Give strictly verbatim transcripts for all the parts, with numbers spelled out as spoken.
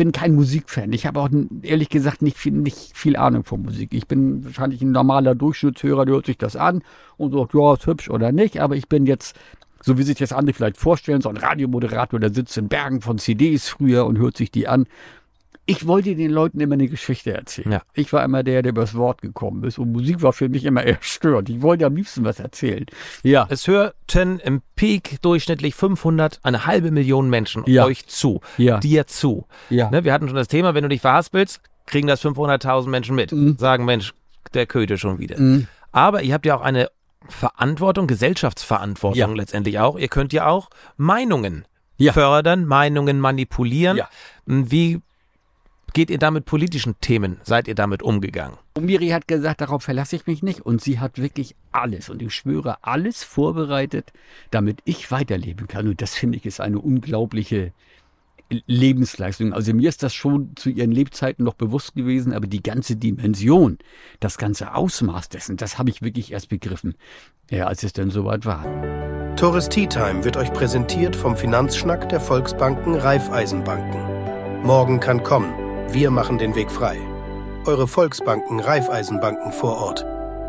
bin kein Musikfan. Ich habe auch ehrlich gesagt nicht viel, nicht viel Ahnung von Musik. Ich bin wahrscheinlich ein normaler Durchschnittshörer, der hört sich das an und sagt, ja, ist hübsch oder nicht. Aber ich bin jetzt, so wie sich das andere vielleicht vorstellen, so ein Radiomoderator, der sitzt in Bergen von C Ds früher und hört sich die an. Ich wollte den Leuten immer eine Geschichte erzählen. Ja. Ich war immer der, der übers Wort gekommen ist. Und Musik war für mich immer eher störend. Ich wollte am liebsten was erzählen. Ja. Es hörten im Peak durchschnittlich fünfhundert, eine halbe Million Menschen ja. euch zu. Ja. Dir zu. Ja. Ne, wir hatten schon das Thema, wenn du dich verhaspelst, kriegen das fünfhunderttausend Menschen mit. Mhm. Sagen, Mensch, der Köte schon wieder. Mhm. Aber ihr habt ja auch eine Verantwortung, Gesellschaftsverantwortung ja. letztendlich auch. Ihr könnt ja auch Meinungen ja. fördern, Meinungen manipulieren. Ja. Wie geht ihr da mit politischen Themen? Seid ihr damit umgegangen? Und Miri hat gesagt, darauf verlasse ich mich nicht. Und sie hat wirklich alles, und ich schwöre, alles vorbereitet, damit ich weiterleben kann. Und das, finde ich, ist eine unglaubliche Lebensleistung. Also mir ist das schon zu ihren Lebzeiten noch bewusst gewesen, aber die ganze Dimension, das ganze Ausmaß dessen, das habe ich wirklich erst begriffen, ja, als es dann soweit war. Tores Tea Time wird euch präsentiert vom Finanzschnack der Volksbanken Raiffeisenbanken. Morgen kann kommen. Wir machen den Weg frei. Eure Volksbanken Raiffeisenbanken vor Ort.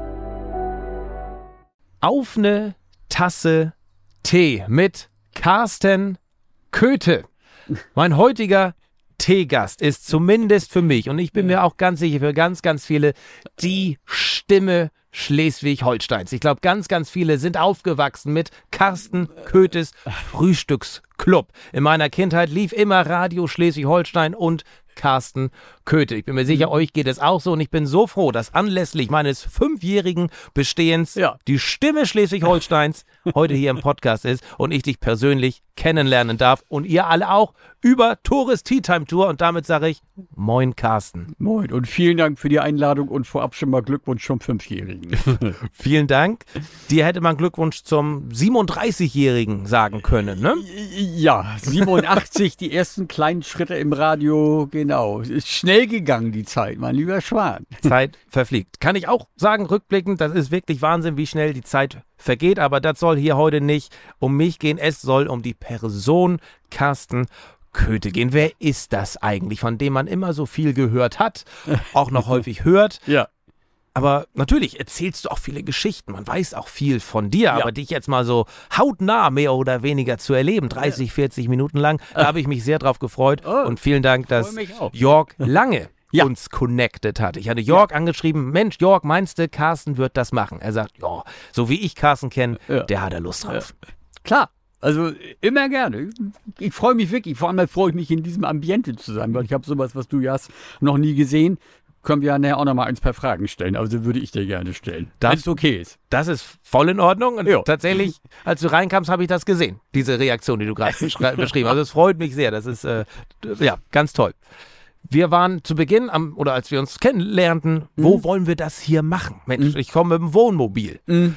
Auf eine Tasse Tee mit Carsten Köthe. Mein heutiger Teegast ist zumindest für mich, und ich bin mir auch ganz sicher für ganz, ganz viele, die Stimme Schleswig-Holsteins. Ich glaube, ganz, ganz viele sind aufgewachsen mit Carsten Köthes Frühstücksclub. In meiner Kindheit lief immer Radio Schleswig-Holstein und Carsten Köthe. Ich bin mir sicher, euch geht es auch so, und ich bin so froh, dass anlässlich meines fünfjährigen Bestehens ja. die Stimme Schleswig-Holsteins heute hier im Podcast ist und ich dich persönlich kennenlernen darf und ihr alle auch über Tores Tea Time Tour, und damit sage ich Moin Carsten. Moin und vielen Dank für die Einladung und vorab schon mal Glückwunsch zum Fünfjährigen. Vielen Dank. Dir hätte man Glückwunsch zum siebenunddreißigjährigen sagen können, ne? Ja, siebenundachtzig, die ersten kleinen Schritte im Radio, genau. Ist schnell gegangen, die Zeit, mein lieber Schwan. Zeit verfliegt. Kann ich auch sagen, rückblickend, das ist wirklich Wahnsinn, wie schnell die Zeit vergeht, aber das soll hier heute nicht um mich gehen, es soll um die Person Carsten Köthe gehen. Wer ist das eigentlich, von dem man immer so viel gehört hat, auch noch häufig hört? Ja. Aber natürlich erzählst du auch viele Geschichten, man weiß auch viel von dir, ja. aber dich jetzt mal so hautnah mehr oder weniger zu erleben, dreißig, vierzig Minuten lang, da habe ich mich sehr drauf gefreut oh, und vielen Dank, dass Jörg Lange ja. uns connected hat. Ich hatte Jörg ja. angeschrieben, Mensch, Jörg, meinst du, Carsten wird das machen? Er sagt, ja, so wie ich Carsten kenne, ja. der hat er Lust drauf. Ja. Klar. Also immer gerne. Ich freue mich wirklich. Vor allem freue ich mich, in diesem Ambiente zu sein, weil ich habe sowas, was du ja hast, noch nie gesehen. Können wir ja nachher auch noch mal ein paar Fragen stellen. Also würde ich dir gerne stellen, wenn es okay ist. Das ist voll in Ordnung. Und ja. tatsächlich, als du reinkamst, habe ich das gesehen. Diese Reaktion, die du gerade beschrieben hast. Also es freut mich sehr. Das ist äh, ja ganz toll. Wir waren zu Beginn, am, oder als wir uns kennenlernten, mhm. wo wollen wir das hier machen? Mensch, mhm. ich komme mit dem Wohnmobil. Mhm.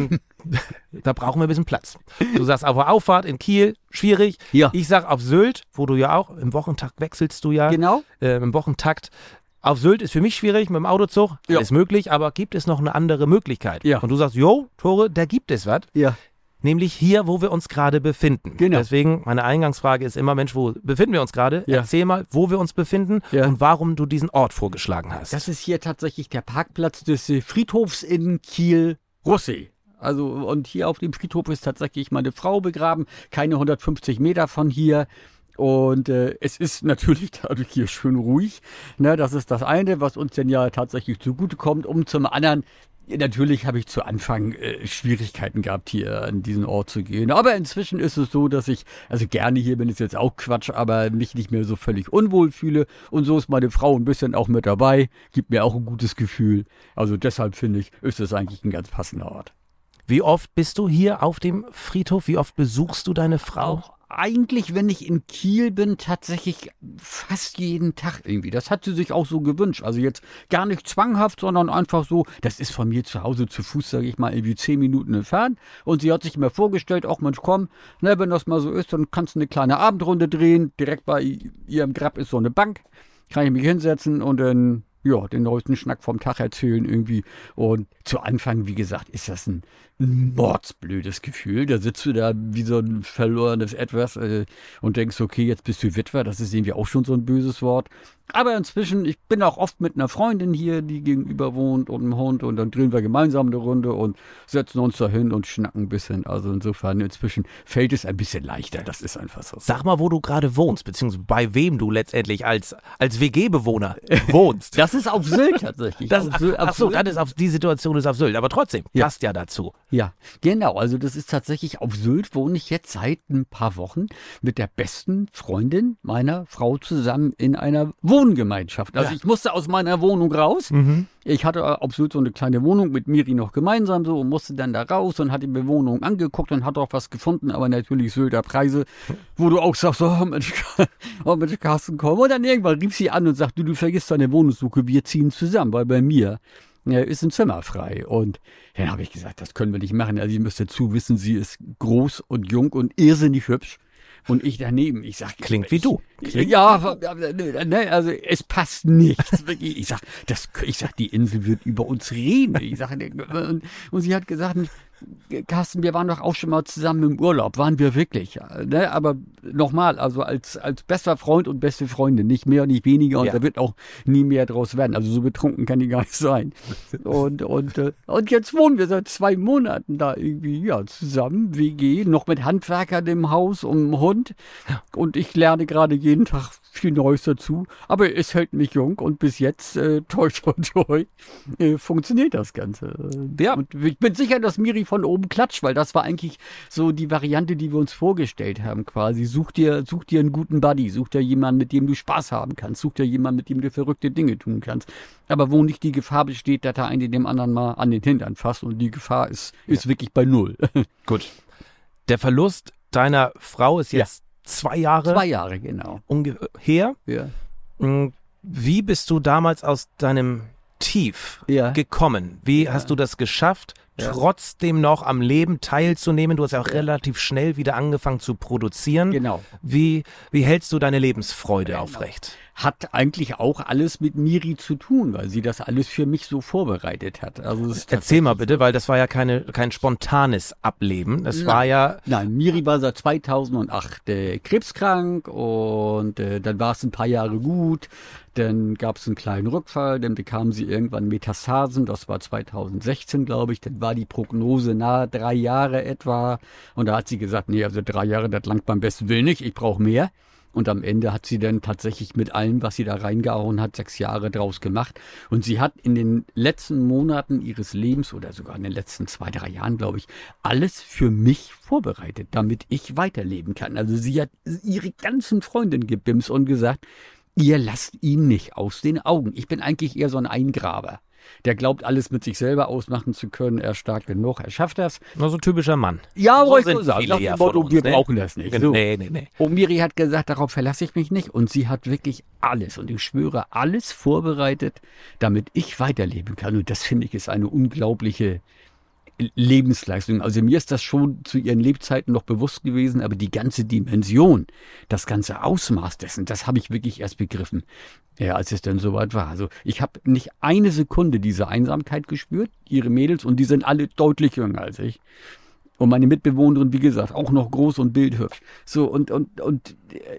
Da brauchen wir ein bisschen Platz. Du sagst auf der Auffahrt in Kiel, schwierig. Ja. Ich sag auf Sylt, wo du ja auch, im Wochentakt wechselst du ja. Genau. Äh, Im Wochentakt. Auf Sylt ist für mich schwierig, mit dem Autozug. Ja. Ist möglich, aber gibt es noch eine andere Möglichkeit? Ja. Und du sagst, jo, Tore, da gibt es was. Ja. Nämlich hier, wo wir uns gerade befinden. Genau. Deswegen, meine Eingangsfrage ist immer, Mensch, wo befinden wir uns gerade? Ja. Erzähl mal, wo wir uns befinden ja. und warum du diesen Ort vorgeschlagen hast. Das ist hier tatsächlich der Parkplatz des Friedhofs in Kiel-Russee. Also, und hier auf dem Friedhof ist tatsächlich meine Frau begraben, keine hundertfünfzig Meter von hier. Und äh, es ist natürlich dadurch hier schön ruhig. Ne, das ist das eine, was uns denn ja tatsächlich zugutekommt. Um zum anderen, natürlich habe ich zu Anfang äh, Schwierigkeiten gehabt, hier an diesen Ort zu gehen. Aber inzwischen ist es so, dass ich, also gerne hier bin, ist jetzt auch Quatsch, aber mich nicht mehr so völlig unwohl fühle. Und so ist meine Frau ein bisschen auch mit dabei, gibt mir auch ein gutes Gefühl. Also deshalb finde ich, ist es eigentlich ein ganz passender Ort. Wie oft bist du hier auf dem Friedhof? Wie oft besuchst du deine Frau? Auch eigentlich, wenn ich in Kiel bin, tatsächlich fast jeden Tag irgendwie. Das hat sie sich auch so gewünscht. Also jetzt gar nicht zwanghaft, sondern einfach so, das ist von mir zu Hause zu Fuß, sage ich mal, irgendwie zehn Minuten entfernt. Und sie hat sich mir vorgestellt, auch Mensch, komm, ne, wenn das mal so ist, dann kannst du eine kleine Abendrunde drehen. Direkt bei ihrem Grab ist so eine Bank. Kann ich mich hinsetzen und dann ja, den neuesten Schnack vom Tag erzählen irgendwie. Und zu Anfang, wie gesagt, ist das ein ein mordsblödes Gefühl. Da sitzt du da wie so ein verlorenes Etwas äh, und denkst, okay, jetzt bist du Witwer. Das ist irgendwie auch schon so ein böses Wort. Aber inzwischen, ich bin auch oft mit einer Freundin hier, die gegenüber wohnt und einem Hund. Und dann drehen wir gemeinsam eine Runde und setzen uns da hin und schnacken ein bisschen. Also insofern, inzwischen fällt es ein bisschen leichter. Das ist einfach so. Sag mal, wo du gerade wohnst, beziehungsweise bei wem du letztendlich als, als W G-Bewohner wohnst. Das ist auf Sylt tatsächlich. Das, auf Sylt, auf ach so, Sylt. das ist auf, die Situation ist auf Sylt. Aber trotzdem, Ja. passt ja dazu. Ja, genau. Also das ist tatsächlich auf Sylt, wohne ich jetzt seit ein paar Wochen mit der besten Freundin meiner Frau zusammen in einer Wohngemeinschaft. Also Ja. ich musste aus meiner Wohnung raus. Mhm. Ich hatte auf Sylt so eine kleine Wohnung mit Miri noch gemeinsam so und musste dann da raus und hatte mir Wohnung angeguckt und hatte auch was gefunden, aber natürlich Sylter Preise, wo du auch sagst, oh Mensch, oh Mensch, Carsten, komm. Und dann irgendwann rief sie an und sagte, du, du vergisst deine Wohnungssuche, wir ziehen zusammen, weil bei mir ja, ist ein Zimmer frei. Und dann habe ich gesagt, das können wir nicht machen. Also ihr müsst dazu wissen, sie ist groß und jung und irrsinnig hübsch. Und ich daneben, ich sag, Klingt wie du. Klingt ja, ne, also es passt nichts. Wirklich. Ich sag, das, ich sag, die Insel wird über uns reden. Ich sag, und, und sie hat gesagt, Carsten, wir waren doch auch schon mal zusammen im Urlaub, waren wir wirklich. Ne? Aber nochmal, also als, als bester Freund und beste Freundin, nicht mehr, nicht weniger. Und Ja. da wird auch nie mehr draus werden. Also so betrunken kann die gar nicht sein. Und, und, äh, und jetzt wohnen wir seit zwei Monaten da irgendwie, ja, zusammen, W G, noch mit Handwerkern im Haus und einem Hund. Und ich lerne gerade jeden Tag viel Neues dazu. Aber es hält mich jung und bis jetzt, äh, toi, toi, toi, äh, funktioniert das Ganze. Ja. Und ich bin sicher, dass Miri von oben klatscht, weil das war eigentlich so die Variante, die wir uns vorgestellt haben quasi. Such dir, such dir einen guten Buddy, such dir jemanden, mit dem du Spaß haben kannst, such dir jemanden, mit dem du verrückte Dinge tun kannst. Aber wo nicht die Gefahr besteht, dass der eine dem anderen mal an den Hintern fasst und die Gefahr ist, ist wirklich bei null. Gut. Der Verlust deiner Frau ist Ja. jetzt zwei Jahre Zwei Jahre, genau. ungefähr. Ja. Mm, Wie bist du damals aus deinem Tief Ja. gekommen? Wie hast du das geschafft, Ja. trotzdem noch am Leben teilzunehmen? Du hast ja auch relativ schnell wieder angefangen zu produzieren. Genau. Wie, wie hältst du deine Lebensfreude aufrecht? Hat eigentlich auch alles mit Miri zu tun, weil sie das alles für mich so vorbereitet hat. Also es ist Erzähl mal bitte, weil das war ja keine, kein spontanes Ableben. Das Nein. war ja, Nein, Miri war seit zweitausendacht äh, krebskrank und äh, dann war es ein paar Jahre gut. Dann gab es einen kleinen Rückfall, dann bekam sie irgendwann Metastasen, das war zweitausendsechzehn, glaube ich. Dann war die Prognose nahe drei Jahre etwa. Und da hat sie gesagt, nee, also drei Jahre, das langt beim besten Willen nicht, ich brauche mehr. Und am Ende hat sie dann tatsächlich mit allem, was sie da reingehauen hat, sechs Jahre draus gemacht. Und sie hat in den letzten Monaten ihres Lebens oder sogar in den letzten zwei, drei Jahren, glaube ich, alles für mich vorbereitet, damit ich weiterleben kann. Also sie hat ihre ganzen Freundinnen gebimst und gesagt, ihr lasst ihn nicht aus den Augen. Ich bin eigentlich eher so ein Eingraber. Der glaubt, alles mit sich selber ausmachen zu können. Er ist stark genug, er schafft das. nur so ein typischer Mann. Ja, So wollte ich sind so sagen. viele Nach dem ja von Motto, uns, wir ne? brauchen das nicht. So. Nee, nee, nee. Und Miri hat gesagt, darauf verlasse ich mich nicht. Und sie hat wirklich alles, und ich schwöre, alles vorbereitet, damit ich weiterleben kann. Und das, finde ich, ist eine unglaubliche Lebensleistung. Also mir ist das schon zu ihren Lebzeiten noch bewusst gewesen, aber die ganze Dimension, das ganze Ausmaß dessen, das habe ich wirklich erst begriffen, ja, als es dann soweit war. Also ich habe nicht eine Sekunde diese Einsamkeit gespürt, ihre Mädels, und die sind alle deutlich jünger als ich. Und meine Mitbewohnerin, wie gesagt, auch noch groß und bildhübsch. So, und, und, und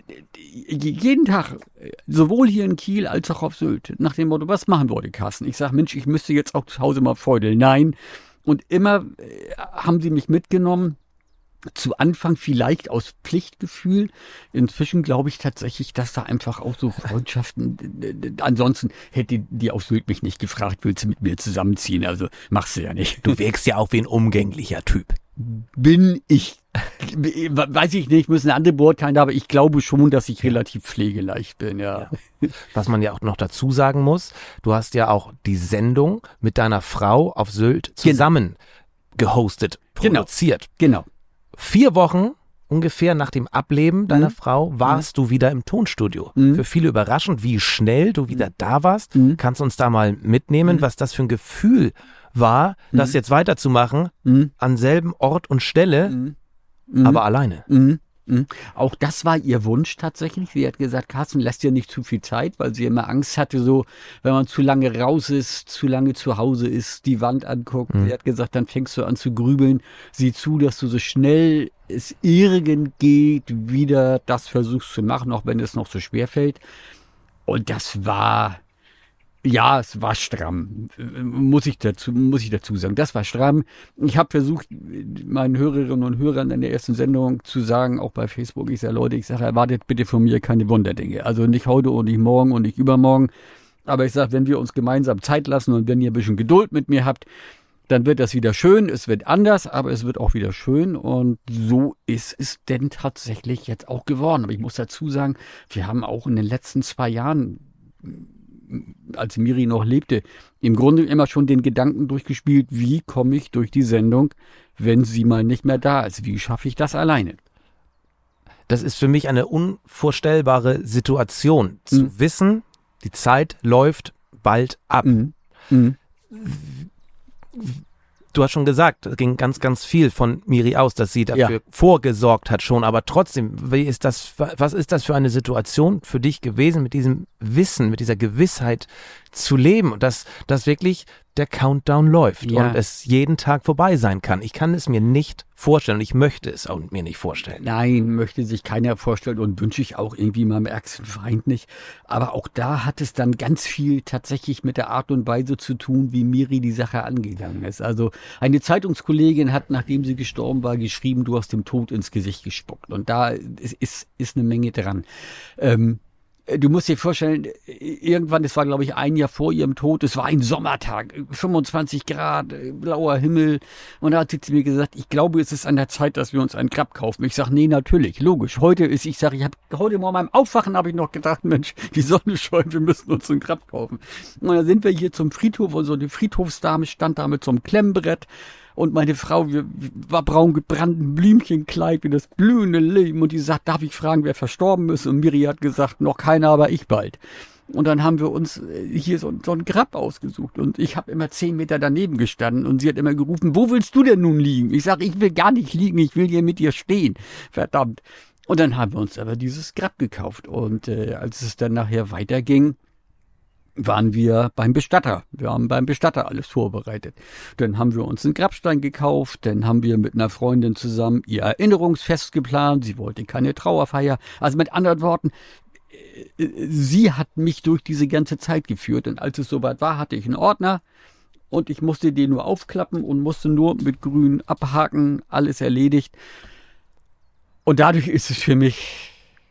jeden Tag, sowohl hier in Kiel als auch auf Sylt, nach dem Motto, was machen wir heute, Carsten? Ich sage, Mensch, ich müsste jetzt auch zu Hause mal feudeln. Nein. Und immer äh, haben sie mich mitgenommen. Zu Anfang vielleicht aus Pflichtgefühl. Inzwischen glaube ich tatsächlich, dass da einfach auch so Freundschaften, ansonsten hätte die auf Sylt mich nicht gefragt, willst du mit mir zusammenziehen? Also machst du ja nicht. Du wirkst ja auch wie ein umgänglicher Typ. Bin ich, weiß ich nicht, müssen andere beurteilen, aber ich glaube schon, dass ich relativ pflegeleicht bin, ja. Was man ja auch noch dazu sagen muss, du hast ja auch die Sendung mit deiner Frau auf Sylt zusammen gehostet, Genau. produziert. Genau. Vier Wochen ungefähr nach dem Ableben deiner Mhm. Frau warst du wieder im Tonstudio. Mhm. Für viele überraschend, wie schnell du wieder da warst. Mhm. Kannst uns da mal mitnehmen, Mhm. was das für ein Gefühl war, das jetzt weiterzumachen, Mhm. an selben Ort und Stelle, Mhm. Mhm. aber alleine. Mhm. Mhm. Auch das war ihr Wunsch tatsächlich. Sie hat gesagt, Carsten, lass dir nicht zu viel Zeit, weil sie immer Angst hatte, so, wenn man zu lange raus ist, zu lange zu Hause ist, die Wand anguckt. Mhm. Sie hat gesagt, dann fängst du an zu grübeln. Sieh zu, dass du so schnell es irgend geht, wieder das versuchst zu machen, auch wenn es noch so schwer fällt. Und das war... Ja, es war stramm, muss ich dazu, muss ich dazu sagen. Das war stramm. Ich habe versucht, meinen Hörerinnen und Hörern in der ersten Sendung zu sagen, auch bei Facebook, ich sage, Leute, ich sage, erwartet bitte von mir keine Wunderdinge. Also nicht heute und nicht morgen und nicht übermorgen. Aber ich sage, wenn wir uns gemeinsam Zeit lassen und wenn ihr ein bisschen Geduld mit mir habt, dann wird das wieder schön. Es wird anders, aber es wird auch wieder schön. Und so ist es denn tatsächlich jetzt auch geworden. Aber ich muss dazu sagen, wir haben auch in den letzten zwei Jahren, als Miri noch lebte, im Grunde immer schon den Gedanken durchgespielt, wie komme ich durch die Sendung, wenn sie mal nicht mehr da ist? Wie schaffe ich das alleine? Das ist für mich eine unvorstellbare Situation, zu mhm. wissen, die Zeit läuft bald ab. Mhm. Mhm. Du hast schon gesagt, es ging ganz, ganz viel von Miri aus, dass sie dafür ja. vorgesorgt hat schon, aber trotzdem, wie ist das, was ist das für eine Situation für dich gewesen, mit diesem Wissen, mit dieser Gewissheit zu leben und dass, dass wirklich der Countdown läuft ja. und es jeden Tag vorbei sein kann. Ich kann es mir nicht vorstellen und ich möchte es auch mir nicht vorstellen. Nein, möchte sich keiner vorstellen und wünsche ich auch irgendwie meinem ärgsten Feind nicht. Aber auch da hat es dann ganz viel tatsächlich mit der Art und Weise zu tun, wie Miri die Sache angegangen ist. Also eine Zeitungskollegin hat, nachdem sie gestorben war, geschrieben, du hast dem Tod ins Gesicht gespuckt. Und da ist, ist, ist eine Menge dran. Ähm, Du musst dir vorstellen, irgendwann, das war glaube ich ein Jahr vor ihrem Tod, es war ein Sommertag, fünfundzwanzig Grad, blauer Himmel. Und da hat sie zu mir gesagt, ich glaube, es ist an der Zeit, dass wir uns einen Grab kaufen. Ich sage, nee, natürlich, logisch. Heute ist, ich sage, ich habe heute Morgen beim Aufwachen habe ich noch gedacht, Mensch, die Sonne scheint, wir müssen uns einen Grab kaufen. Und dann sind wir hier zum Friedhof und so eine Friedhofsdame stand da mit so einem Klemmbrett. Und meine Frau wir, war braun gebrannt, ein Blümchenkleid wie das blühende Leben. Und die sagt, darf ich fragen, wer verstorben ist? Und Miri hat gesagt, noch keiner, aber ich bald. Und dann haben wir uns hier so, so ein Grab ausgesucht. Und ich habe immer zehn Meter daneben gestanden. Und sie hat immer gerufen, wo willst du denn nun liegen? Ich sage, ich will gar nicht liegen, ich will hier mit dir stehen. Verdammt. Und dann haben wir uns aber dieses Grab gekauft. Und äh, als es dann nachher weiterging, waren wir beim Bestatter. Wir haben beim Bestatter alles vorbereitet. Dann haben wir uns einen Grabstein gekauft, dann haben wir mit einer Freundin zusammen ihr Erinnerungsfest geplant. Sie wollte keine Trauerfeier. Also mit anderen Worten, sie hat mich durch diese ganze Zeit geführt. Und als es soweit war, hatte ich einen Ordner und ich musste den nur aufklappen und musste nur mit grün abhaken, alles erledigt. Und dadurch ist es für mich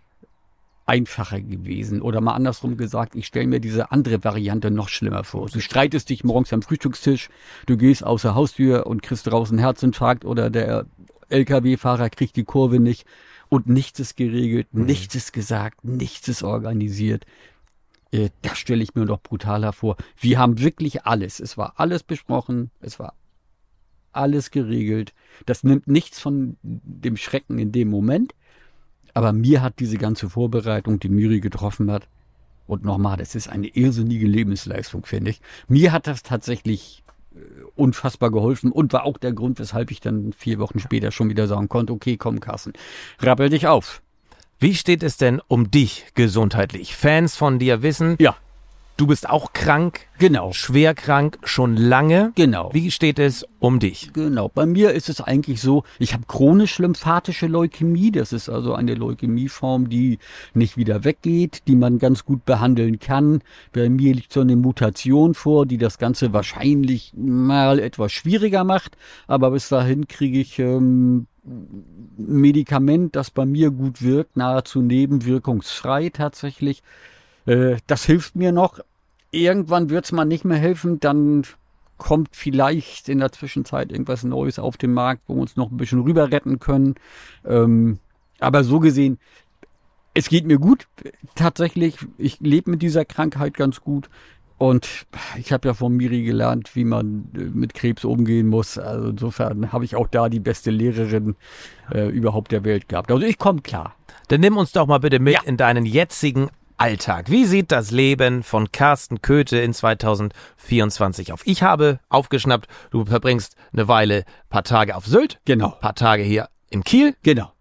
einfacher gewesen. Oder mal andersrum gesagt, ich stelle mir diese andere Variante noch schlimmer vor. Du streitest dich morgens am Frühstückstisch, du gehst aus der Haustür und kriegst draußen einen Herzinfarkt oder der L K W-Fahrer kriegt die Kurve nicht und nichts ist geregelt, mhm. nichts ist gesagt, nichts ist organisiert. Äh, das stelle ich mir noch brutaler vor. Wir haben wirklich alles. Es war alles besprochen, es war alles geregelt. Das nimmt nichts von dem Schrecken in dem Moment. Aber mir hat diese ganze Vorbereitung, die Miri getroffen hat, und nochmal, das ist eine irrsinnige Lebensleistung, finde ich. Mir hat das tatsächlich äh, unfassbar geholfen und war auch der Grund, weshalb ich dann vier Wochen später schon wieder sagen konnte, okay, komm Carsten, rappel dich auf. Wie steht es denn um dich gesundheitlich? Fans von dir wissen, ja. Du bist auch krank, genau, schwer krank, schon lange. Genau. Wie steht es um dich? Genau, bei mir ist es eigentlich so, ich habe chronisch-lymphatische Leukämie. Das ist also eine Leukämieform, die nicht wieder weggeht, die man ganz gut behandeln kann. Bei mir liegt so eine Mutation vor, die das Ganze wahrscheinlich mal etwas schwieriger macht. Aber bis dahin kriege ich ähm, ein Medikament, das bei mir gut wirkt, nahezu nebenwirkungsfrei tatsächlich. Das hilft mir noch. Irgendwann wird es mal nicht mehr helfen. Dann kommt vielleicht in der Zwischenzeit irgendwas Neues auf den Markt, wo wir uns noch ein bisschen rüber retten können. Ähm, aber so gesehen, es geht mir gut. Tatsächlich, ich lebe mit dieser Krankheit ganz gut. Und ich habe ja von Miri gelernt, wie man mit Krebs umgehen muss. Also insofern habe ich auch da die beste Lehrerin äh, überhaupt der Welt gehabt. Also ich komme klar. Dann nimm uns doch mal bitte mit ja. in deinen jetzigen Alltag. Wie sieht das Leben von Carsten Köthe in zweitausendvierundzwanzig auf? Ich habe aufgeschnappt, du verbringst eine Weile, paar Tage auf Sylt. Genau. Paar Tage hier in Kiel. Genau.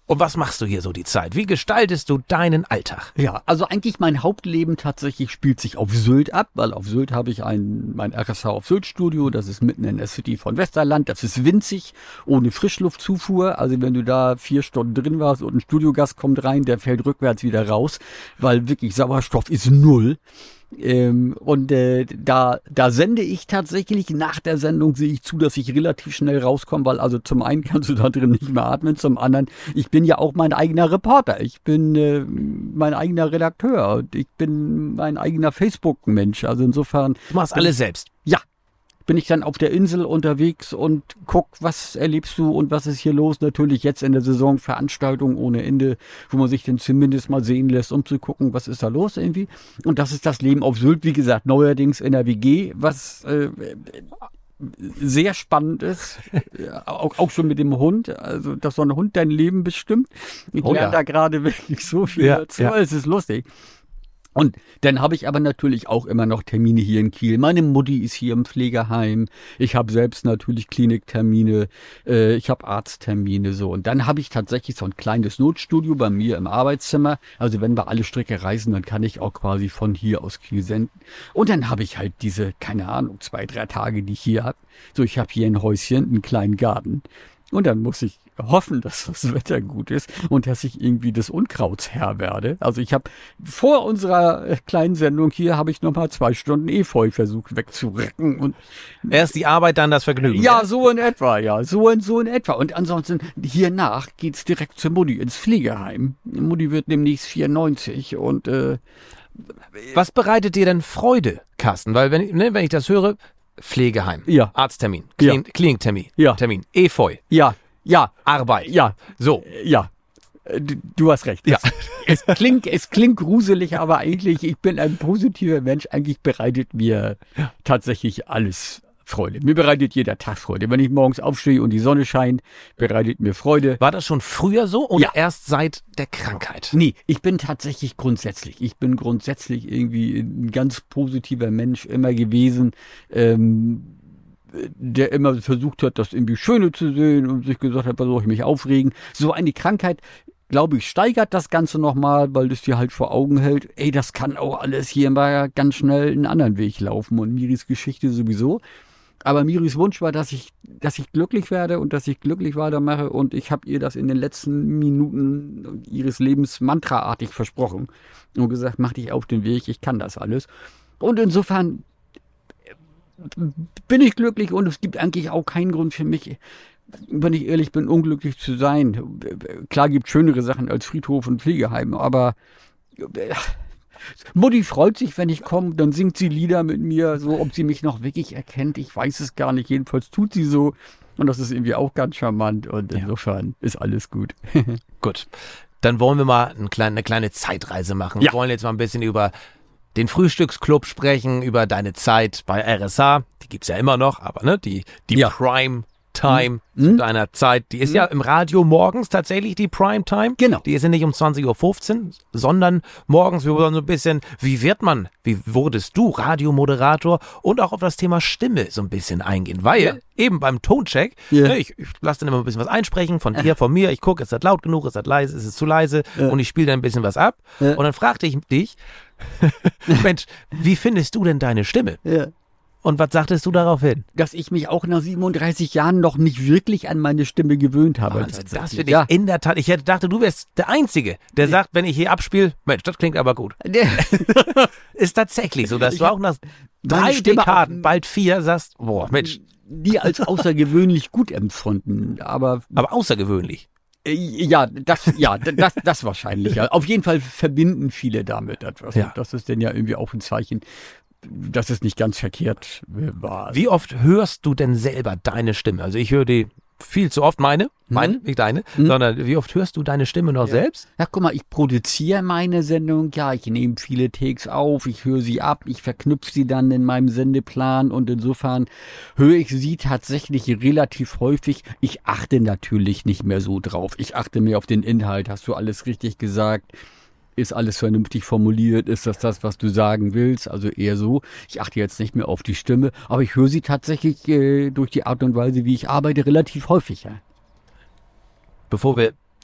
Und was machst du hier so die Zeit? Wie gestaltest du deinen Alltag? Ja, also eigentlich mein Hauptleben tatsächlich spielt sich auf Sylt ab, weil auf Sylt habe ich ein, mein R S H auf Sylt Studio, das ist mitten in der City von Westerland, das ist winzig, ohne Frischluftzufuhr, also wenn du da vier Stunden drin warst und ein Studiogast kommt rein, der fällt rückwärts wieder raus, weil wirklich Sauerstoff ist null. Ähm, und äh, da da sende ich tatsächlich, nach der Sendung sehe ich zu, dass ich relativ schnell rauskomme, weil also zum einen kannst du da drin nicht mehr atmen, zum anderen, ich bin ja auch mein eigener Reporter, ich bin äh, mein eigener Redakteur und ich bin mein eigener Facebook-Mensch, also insofern... Du machst alles selbst? Ja. Bin ich dann auf der Insel unterwegs und guck, was erlebst du und was ist hier los. Natürlich jetzt in der Saison Veranstaltungen ohne Ende, wo man sich dann zumindest mal sehen lässt, um zu gucken, was ist da los irgendwie. Und das ist das Leben auf Sylt, wie gesagt, neuerdings in der W G, was äh, sehr spannend ist, auch, auch schon mit dem Hund, also dass so ein Hund dein Leben bestimmt. Ich oh, lerne ja. da gerade wirklich so viel ja, dazu, ja. es ist lustig. Und dann habe ich aber natürlich auch immer noch Termine hier in Kiel. Meine Mutti ist hier im Pflegeheim. Ich habe selbst natürlich Kliniktermine. Äh, ich habe Arzttermine so. Und dann habe ich tatsächlich so ein kleines Notstudio bei mir im Arbeitszimmer. Also wenn wir alle Stricke reisen, dann kann ich auch quasi von hier aus Kiel senden. Und dann habe ich halt diese, keine Ahnung, zwei, drei Tage, die ich hier habe. So, ich habe hier ein Häuschen, einen kleinen Garten. Und dann muss ich hoffen, dass das Wetter gut ist und dass ich irgendwie des Unkrauts Herr werde. Also ich habe vor unserer kleinen Sendung hier habe ich noch mal zwei Stunden Efeu versucht wegzurecken und erst die Arbeit, dann das Vergnügen. Ja, so in etwa, ja, so in so in etwa. Und ansonsten hiernach geht's direkt zur Mutti ins Pflegeheim. Mutti wird demnächst vierundneunzig und äh, was bereitet dir denn Freude, Carsten? Weil wenn, ne, wenn ich das höre, Pflegeheim, ja. Arzttermin, Klin- ja. Kliniktermin, ja. Termin, Efeu, ja, ja, Arbeit, ja, so, ja. Du, du hast recht. Ja. Es, es klingt, es klingt gruselig, aber eigentlich, ich bin ein positiver Mensch. Eigentlich bereitet mir tatsächlich alles Freude. Mir bereitet jeder Tag Freude. Wenn ich morgens aufstehe und die Sonne scheint, bereitet mir Freude. War das schon früher so oder ja. erst seit der Krankheit? Nee, ich bin tatsächlich grundsätzlich. Ich bin grundsätzlich irgendwie ein ganz positiver Mensch immer gewesen. Ähm, der immer versucht hat, das irgendwie Schöne zu sehen und sich gesagt hat, was soll ich mich aufregen. So eine Krankheit, glaube ich, steigert das Ganze nochmal, weil es dir halt vor Augen hält, ey, das kann auch alles hier mal ganz schnell einen anderen Weg laufen und Miris Geschichte sowieso. Aber Miris Wunsch war, dass ich, dass ich glücklich werde und dass ich glücklich weitermache und ich habe ihr das in den letzten Minuten ihres Lebens mantraartig versprochen und gesagt, mach dich auf den Weg, ich kann das alles. Und insofern bin ich glücklich und es gibt eigentlich auch keinen Grund für mich, wenn ich ehrlich bin, unglücklich zu sein. Klar gibt es schönere Sachen als Friedhof und Pflegeheim, aber Mutti freut sich, wenn ich komme, dann singt sie Lieder mit mir, so ob sie mich noch wirklich erkennt, ich weiß es gar nicht, jedenfalls tut sie so und das ist irgendwie auch ganz charmant und insofern ja. ist alles gut. Gut, dann wollen wir mal eine kleine, eine kleine Zeitreise machen. Ja. Wir wollen jetzt mal ein bisschen über den Frühstücksclub sprechen, über deine Zeit bei R S H, die gibt's ja immer noch, aber ne, die, die ja. Prime Time mhm. zu deiner Zeit, die ist mhm. ja im Radio morgens tatsächlich die Prime Time. Genau. Die ist ja nicht um zwanzig Uhr fünfzehn, sondern morgens. Wir wollen so ein bisschen, wie wird man, wie wurdest du Radiomoderator und auch auf das Thema Stimme so ein bisschen eingehen, weil ja. eben beim Toncheck, ja. ne, ich, ich lasse dann immer ein bisschen was einsprechen von dir, von mir, ich gucke, ist das laut genug, ist das leise, ist es zu leise ja. und ich spiele dann ein bisschen was ab ja. und dann fragte ich dich, Mensch, wie findest du denn deine Stimme? Ja. Und was sagtest du daraufhin? Dass ich mich auch nach siebenunddreißig Jahren noch nicht wirklich an meine Stimme gewöhnt habe. Wahnsinn, das finde ich ja. in der Tat. Ich hätte dachte, du wärst der Einzige, der sagt, wenn ich hier abspiele, Mensch, das klingt aber gut. Ist tatsächlich so, dass ich du auch nach drei Dekaden, bald vier, sagst, boah, Mensch. Die als außergewöhnlich gut empfunden, aber... Aber außergewöhnlich. Ja, das, ja, das, das wahrscheinlich. Ja. Auf jeden Fall verbinden viele damit etwas. Ja. Das ist denn ja irgendwie auch ein Zeichen, dass es nicht ganz verkehrt war. Wie oft hörst du denn selber deine Stimme? Also ich höre die viel zu oft, meine, meine, hm? nicht deine, hm? sondern wie oft hörst du deine Stimme noch ja. selbst? Ja, guck mal, ich produziere meine Sendung, ja, ich nehme viele Takes auf, ich höre sie ab, ich verknüpfe sie dann in meinem Sendeplan und insofern höre ich sie tatsächlich relativ häufig. Ich achte natürlich nicht mehr so drauf. Ich achte mehr auf den Inhalt, hast du alles richtig gesagt? Ist alles vernünftig formuliert? Ist das das, was du sagen willst? Also eher so. Ich achte jetzt nicht mehr auf die Stimme, aber ich höre sie tatsächlich äh, durch die Art und Weise, wie ich arbeite, relativ häufig. Ja. Bevor wir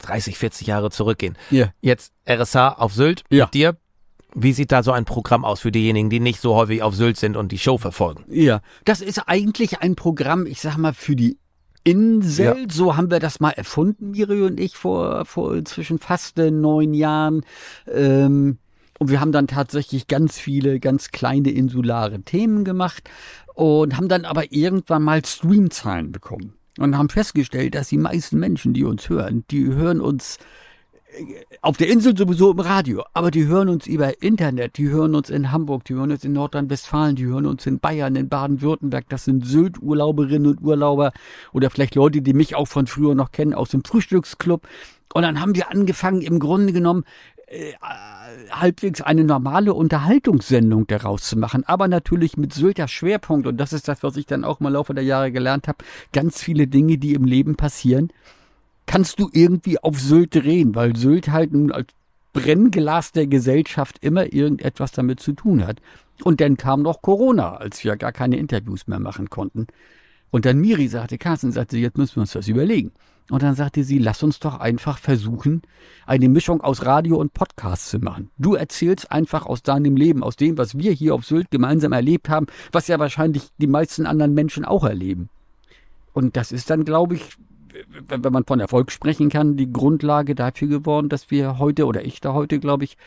dreißig, vierzig Jahre zurückgehen. Ja. Jetzt R S H auf Sylt Ja. mit dir. Wie sieht da so ein Programm aus für diejenigen, die nicht so häufig auf Sylt sind und die Show verfolgen? Ja, das ist eigentlich ein Programm, ich sag mal, für die Insel. Ja. So haben wir das mal erfunden, Miri und ich, vor, vor inzwischen fast äh, neun Jahren. Ähm, und wir haben dann tatsächlich ganz viele, ganz kleine insulare Themen gemacht und haben dann aber irgendwann mal Streamzahlen bekommen. Und haben festgestellt, dass die meisten Menschen, die uns hören, die hören uns auf der Insel sowieso im Radio, aber die hören uns über Internet, die hören uns in Hamburg, die hören uns in Nordrhein-Westfalen, die hören uns in Bayern, in Baden-Württemberg, das sind Sylt-Urlauberinnen und Urlauber oder vielleicht Leute, die mich auch von früher noch kennen, aus dem Frühstücksclub. Und dann haben wir angefangen, im Grunde genommen äh, halbwegs eine normale Unterhaltungssendung daraus zu machen, aber natürlich mit Sylter Schwerpunkt, und das ist das, was ich dann auch im Laufe der Jahre gelernt habe, ganz viele Dinge, die im Leben passieren, kannst du irgendwie auf Sylt drehen, weil Sylt halt nun als Brennglas der Gesellschaft immer irgendetwas damit zu tun hat. Und dann kam noch Corona, als wir gar keine Interviews mehr machen konnten. Und dann Miri sagte, Carsten, sagte, jetzt müssen wir uns das überlegen. Und dann sagte sie, lass uns doch einfach versuchen, eine Mischung aus Radio und Podcast zu machen. Du erzählst einfach aus deinem Leben, aus dem, was wir hier auf Sylt gemeinsam erlebt haben, was ja wahrscheinlich die meisten anderen Menschen auch erleben. Und das ist dann, glaube ich, wenn man von Erfolg sprechen kann, die Grundlage dafür geworden, dass wir heute, oder ich da heute, glaube ich,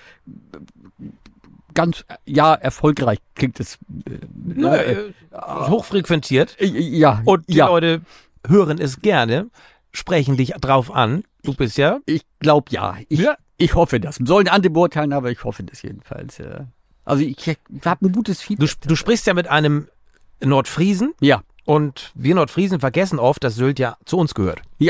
ganz, ja, erfolgreich klingt es. Äh, Ja, äh, äh, hochfrequentiert. äh, ja, Und die ja, Leute hören es gerne, sprechen dich drauf an. Du bist ja. ich glaube ja. Ich, Ja. ich hoffe das. Sollen andere beurteilen, aber ich hoffe das jedenfalls. Ja. Also ich, ich habe ein gutes Du, Feedback. du sprichst ja mit einem Nordfriesen. Ja, Und wir Nordfriesen vergessen oft, dass Sylt ja zu uns gehört. ja,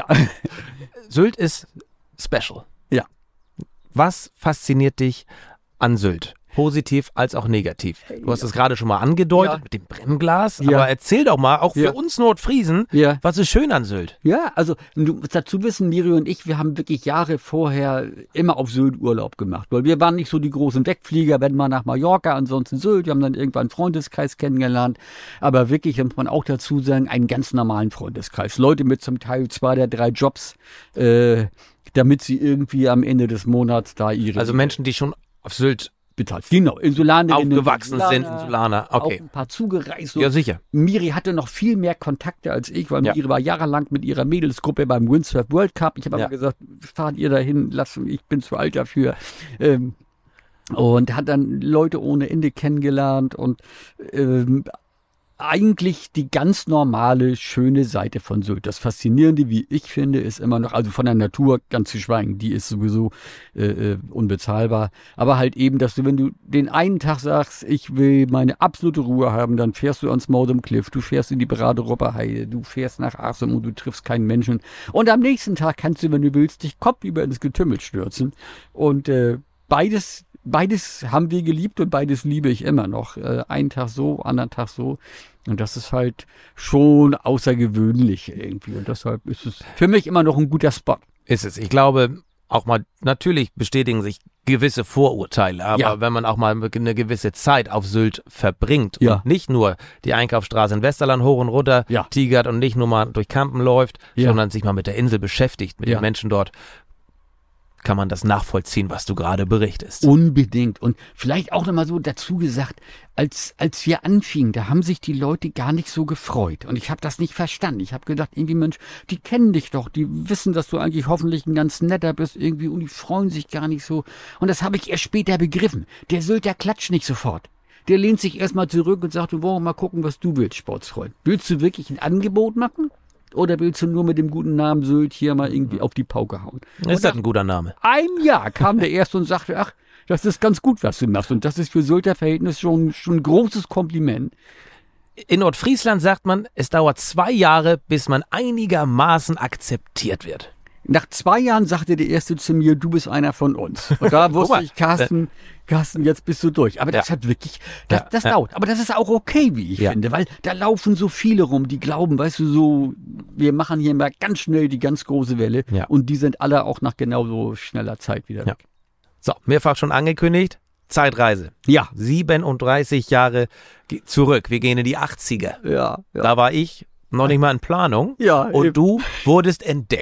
Sylt ist special. ja. Was fasziniert dich an Sylt? Positiv als auch negativ. Du hast es gerade schon mal angedeutet Ja. mit dem Brennglas, Ja. aber erzähl doch mal, auch für Ja. uns Nordfriesen, Ja. was ist schön an Sylt? Ja, also du musst dazu wissen, Miri und ich, wir haben wirklich Jahre vorher immer auf Sylt Urlaub gemacht, weil wir waren nicht so die großen Wegflieger, wenn mal nach Mallorca, ansonsten Sylt. Wir haben dann irgendwann einen Freundeskreis kennengelernt, aber wirklich, muss man auch dazu sagen, einen ganz normalen Freundeskreis. Leute mit zum Teil zwei oder drei Jobs, äh, damit sie irgendwie am Ende des Monats da ihre Also Menschen, die schon auf Sylt bezahlt. Genau, Insulanerinnen, aufgewachsen sind, Insulaner, Insulaner. auch Okay. ein paar zugereist. So. Ja, sicher. Miri hatte noch viel mehr Kontakte als ich, weil Ja. Miri war jahrelang mit ihrer Mädelsgruppe beim Windsurf World Cup. Ich habe Ja. aber gesagt, fahrt ihr dahin, lasst, ich bin zu alt dafür. Ähm, und hat dann Leute ohne Ende kennengelernt und ähm, eigentlich die ganz normale, schöne Seite von Sylt. Das Faszinierende, wie ich finde, ist immer noch, also von der Natur ganz zu schweigen, die ist sowieso äh, unbezahlbar. Aber halt eben, dass du, wenn du den einen Tag sagst, ich will meine absolute Ruhe haben, dann fährst du ans Moudam Cliff, du fährst in die Braderopper Heide, du fährst nach Arsum und du triffst keinen Menschen. Und am nächsten Tag kannst du, wenn du willst, dich kopfüber ins Getümmel stürzen. Und äh, beides Beides haben wir geliebt und beides liebe ich immer noch. Äh, einen Tag so, anderen Tag so. Und das ist halt schon außergewöhnlich irgendwie. Und deshalb ist es für mich immer noch ein guter Spot. Ist es. Ich glaube, auch mal, natürlich bestätigen sich gewisse Vorurteile, aber Ja. wenn man auch mal eine gewisse Zeit auf Sylt verbringt Ja. und nicht nur die Einkaufsstraße in Westerland hoch und runter Ja. tigert und nicht nur mal durch Kampen läuft, Ja. sondern sich mal mit der Insel beschäftigt, mit Ja. den Menschen dort, kann man das nachvollziehen, was du gerade berichtest. Unbedingt. Und vielleicht auch nochmal so dazu gesagt, als, als wir anfingen, da haben sich die Leute gar nicht so gefreut. Und ich habe das nicht verstanden. Ich habe gedacht, irgendwie Mensch, die kennen dich doch, die wissen, dass du eigentlich hoffentlich ein ganz netter bist irgendwie und die freuen sich gar nicht so. Und das habe ich erst später begriffen. Der Sylter klatscht nicht sofort. Der lehnt sich erstmal zurück und sagt, wir wollen mal gucken, was du willst, Sportsfreund. Willst du wirklich ein Angebot machen? Oder willst du nur mit dem guten Namen Sylt hier mal irgendwie auf die Pauke hauen? Ist das ein guter Name? Ein Jahr kam der Erste und sagte, ach, das ist ganz gut, was du machst. Und das ist für Sylter Verhältnis schon, schon ein großes Kompliment. In Nordfriesland sagt man, es dauert zwei Jahre, bis man einigermaßen akzeptiert wird. Nach zwei Jahren sagte der Erste zu mir, du bist einer von uns. Und da wusste mal. ich, Carsten, Carsten, jetzt bist du durch. Aber das Ja. hat wirklich, das, Ja, das ja. dauert. Aber das ist auch okay, wie ich Ja. finde, weil da laufen so viele rum, die glauben, weißt du, so, wir machen hier mal ganz schnell die ganz große Welle. Ja. Und die sind alle auch nach genauso schneller Zeit wieder Ja. weg. So, mehrfach schon angekündigt, Zeitreise. Ja. siebenunddreißig Jahre ge- zurück. Wir gehen in die achtziger. Ja, ja. Da war ich noch nicht mal in Planung. Ja, Und eben. du wurdest entdeckt.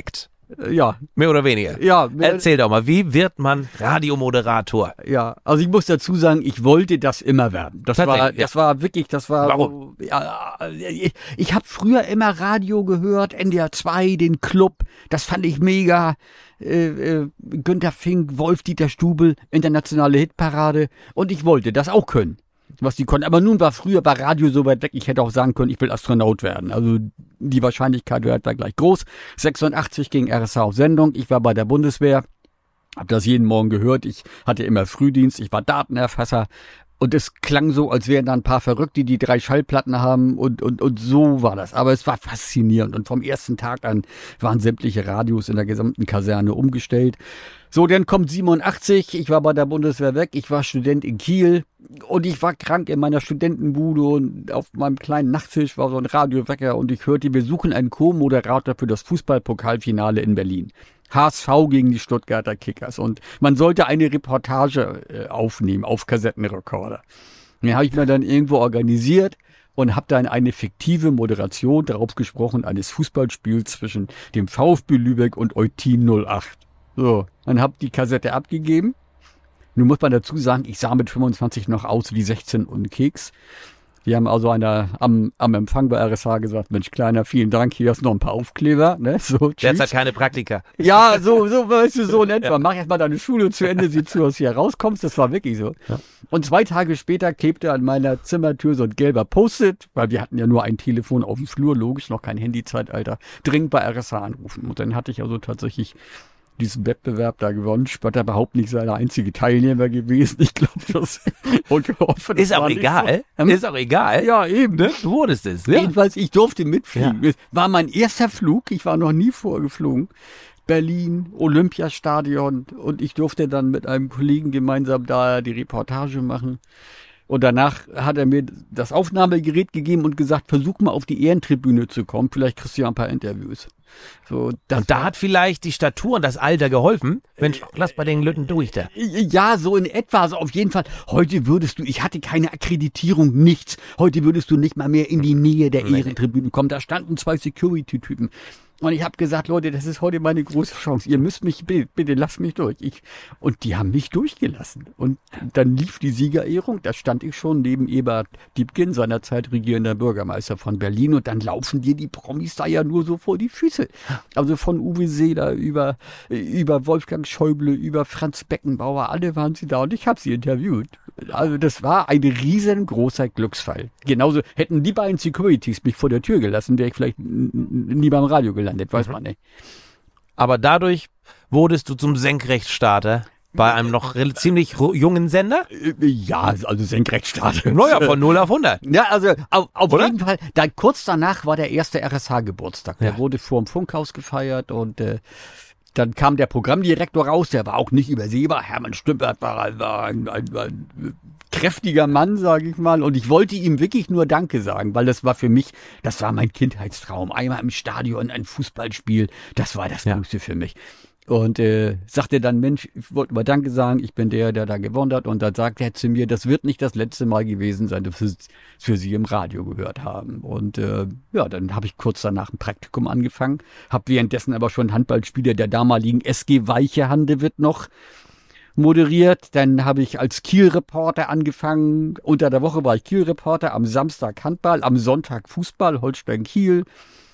Ja. Mehr oder weniger? Ja. Mehr, Erzähl doch mal, wie wird man Radiomoderator? Ja, also ich muss dazu sagen, ich wollte das immer werden. Das war, ja. das war wirklich, das war. Warum? So, ja, ich ich habe früher immer Radio gehört, N D R zwei, den Club, das fand ich mega. Äh, äh, Günter Fink, Wolf-Dieter Stubel, internationale Hitparade und ich wollte das auch können, was die konnten. Aber nun war früher bei Radio so weit weg, ich hätte auch sagen können, ich will Astronaut werden. Also die Wahrscheinlichkeit war gleich groß. sechsundachtzig ging R S H auf Sendung, ich war bei der Bundeswehr, habe das jeden Morgen gehört, ich hatte immer Frühdienst, ich war Datenerfasser. Und es klang so, als wären da ein paar Verrückte, die drei Schallplatten haben und, und, und so war das. Aber es war faszinierend und vom ersten Tag an waren sämtliche Radios in der gesamten Kaserne umgestellt. So, dann kommt siebenundachtzig, ich war bei der Bundeswehr weg, ich war Student in Kiel und ich war krank in meiner Studentenbude und auf meinem kleinen Nachttisch war so ein Radiowecker und ich hörte, wir suchen einen Co-Moderator für das Fußballpokalfinale in Berlin. H S V gegen die Stuttgarter Kickers und man sollte eine Reportage äh, aufnehmen auf Kassettenrekorder. Den habe ich mir dann irgendwo organisiert und habe dann eine fiktive Moderation darauf gesprochen eines Fußballspiels zwischen dem VfB Lübeck und Eutin null acht. So, dann habe die Kassette abgegeben. Nun muss man dazu sagen, ich sah mit fünfundzwanzig noch aus wie sechzehn und Keks. Die haben also einer am, am Empfang bei R S H gesagt, Mensch, Kleiner, vielen Dank, hier hast du noch ein paar Aufkleber. Ne? So, Derzeit keine Praktika. Ja, so, so, weißt du, so in etwa. Ja. Mach erst mal deine Schule zu Ende, sieh zu, dass du hier rauskommst. Das war wirklich so. Ja. Und zwei Tage später klebte an meiner Zimmertür so ein gelber Post-it, weil wir hatten ja nur ein Telefon auf dem Flur, logisch, noch kein Handyzeitalter, dringend bei R S H anrufen. Und dann hatte ich also tatsächlich diesen Wettbewerb da gewonnen. Spötter überhaupt nicht seine einzige Teilnehmer gewesen. Ich glaube, das und hoffe, das ist auch egal. So. Ist auch egal. Ja, eben. Ne? Du wurdest es. Ja. Jedenfalls, ich durfte mitfliegen. Ja. War mein erster Flug. Ich war noch nie vorgeflogen. Berlin, Olympiastadion. Und ich durfte dann mit einem Kollegen gemeinsam da die Reportage machen. Und danach hat er mir das Aufnahmegerät gegeben und gesagt, versuch mal auf die Ehrentribüne zu kommen. Vielleicht kriegst du ja ein paar Interviews. So, das und da hat vielleicht die Statur und das Alter geholfen. Mensch, lass bei den Lütten durch da. Ja, so in etwa. Also auf jeden Fall, heute würdest du, ich hatte keine Akkreditierung, nichts. Heute würdest du nicht mal mehr in die Nähe der nee. Ehrentribüne kommen. Da standen zwei Security-Typen. Und ich habe gesagt, Leute, das ist heute meine große Chance. Ihr müsst mich, bitte, bitte lasst mich durch. Ich, und die haben mich durchgelassen. Und dann lief die Siegerehrung. Da stand ich schon neben Eberhard Diepgen, seinerzeit regierender Bürgermeister von Berlin. Und dann laufen dir die Promis da ja nur so vor die Füße. Also von Uwe Seeler über, über Wolfgang Schäuble, über Franz Beckenbauer. Alle waren sie da und ich habe sie interviewt. Also das war ein riesengroßer Glücksfall. Genauso hätten die beiden Securities mich vor der Tür gelassen, wäre ich vielleicht nie beim Radio gelandet, weiß man nicht. Aber dadurch wurdest du zum Senkrechtstarter bei einem noch ziemlich jungen Sender? Ja, also Senkrechtstarter. Naja, von null auf hundert. Ja, also auf, auf jeden Fall, dann kurz danach war der erste R S H-Geburtstag. Der ja. wurde vor dem Funkhaus gefeiert und äh, dann kam der Programmdirektor raus, der war auch nicht übersehbar. Hermann Stümpert war, war ein, ein, ein kräftiger Mann, sage ich mal. Und ich wollte ihm wirklich nur Danke sagen, weil das war für mich, das war mein Kindheitstraum. Einmal im Stadion ein Fußballspiel, das war das ja. Größte für mich. Und äh, sagte dann, Mensch, ich wollte mal Danke sagen, ich bin der, der da gewonnen hat. Und dann sagte er zu mir, das wird nicht das letzte Mal gewesen sein, dass wir für Sie im Radio gehört haben. Und äh, ja, dann habe ich kurz danach ein Praktikum angefangen, habe währenddessen aber schon Handballspieler der damaligen S G Weiche Handewitt noch moderiert. Dann habe ich als Kiel-Reporter angefangen. Unter der Woche war ich Kiel-Reporter, am Samstag Handball, am Sonntag Fußball, Holstein-Kiel.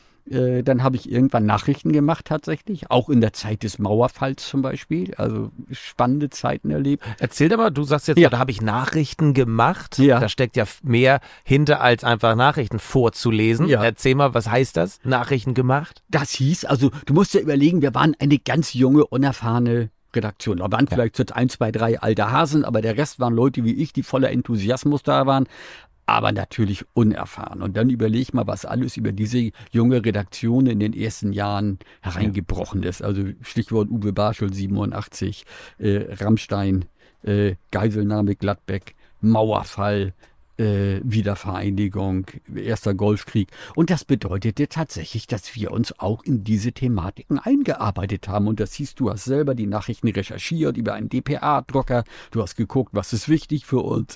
Äh, dann habe ich irgendwann Nachrichten gemacht tatsächlich, auch in der Zeit des Mauerfalls zum Beispiel, also spannende Zeiten erlebt. Erzähl doch mal, du sagst jetzt, ja. da habe ich Nachrichten gemacht, ja. da steckt ja mehr hinter, als einfach Nachrichten vorzulesen. Ja. Erzähl mal, was heißt das, Nachrichten gemacht? Das hieß, also du musst dir überlegen, wir waren eine ganz junge, unerfahrene Redaktion. Da waren ja. vielleicht so ein, zwei, drei alte Hasen, aber der Rest waren Leute wie ich, die voller Enthusiasmus da waren. Aber natürlich unerfahren. Und dann überleg mal, was alles über diese junge Redaktion in den ersten Jahren hereingebrochen ist. Also Stichwort Uwe Barschel, siebenundachtzig, äh, Rammstein, äh, Geiselnahme Gladbeck, Mauerfall, äh, Wiedervereinigung, erster Golfkrieg. Und das bedeutete tatsächlich, dass wir uns auch in diese Thematiken eingearbeitet haben. Und das siehst du, hast selber die Nachrichten recherchiert über einen D P A-Drucker. Du hast geguckt, was ist wichtig für uns.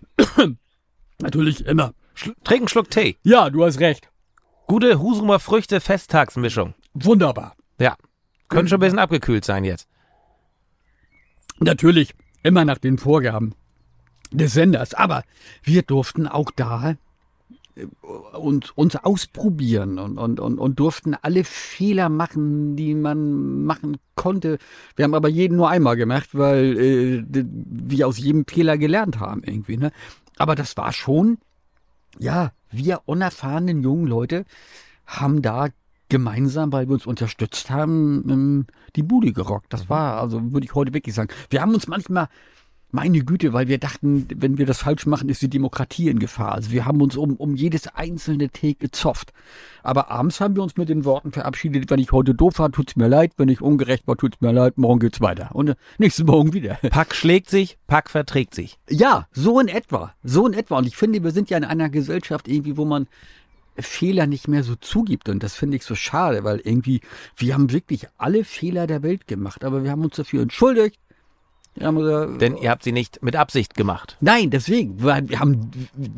Natürlich immer. Sch- Trink einen Schluck Tee. Ja, du hast recht. Gute Husumer Früchte Festtagsmischung. Wunderbar. Ja. Können schon ein bisschen abgekühlt sein jetzt. Natürlich, immer nach den Vorgaben des Senders. Aber wir durften auch da uns, uns ausprobieren und, und, und, und durften alle Fehler machen, die man machen konnte. Wir haben aber jeden nur einmal gemacht, weil äh, wir aus jedem Fehler gelernt haben irgendwie. Ne? Aber das war schon, ja, wir unerfahrenen jungen Leute haben da gemeinsam, weil wir uns unterstützt haben, die Bude gerockt. Das war, also würde ich heute wirklich sagen. Wir haben uns manchmal, meine Güte, weil wir dachten, wenn wir das falsch machen, ist die Demokratie in Gefahr. Also wir haben uns um, um jedes einzelne Take gezofft. Aber abends haben wir uns mit den Worten verabschiedet, wenn ich heute doof war, tut's mir leid, wenn ich ungerecht war, tut's mir leid, morgen geht's weiter. Und äh, nächsten Morgen wieder. Pack schlägt sich, Pack verträgt sich. Ja, so in etwa. So in etwa. Und ich finde, wir sind ja in einer Gesellschaft irgendwie, wo man Fehler nicht mehr so zugibt. Und das finde ich so schade, weil irgendwie, wir haben wirklich alle Fehler der Welt gemacht. Aber wir haben uns dafür entschuldigt. Ja, Denn ihr habt sie nicht mit Absicht gemacht. Nein, deswegen. Weil wir haben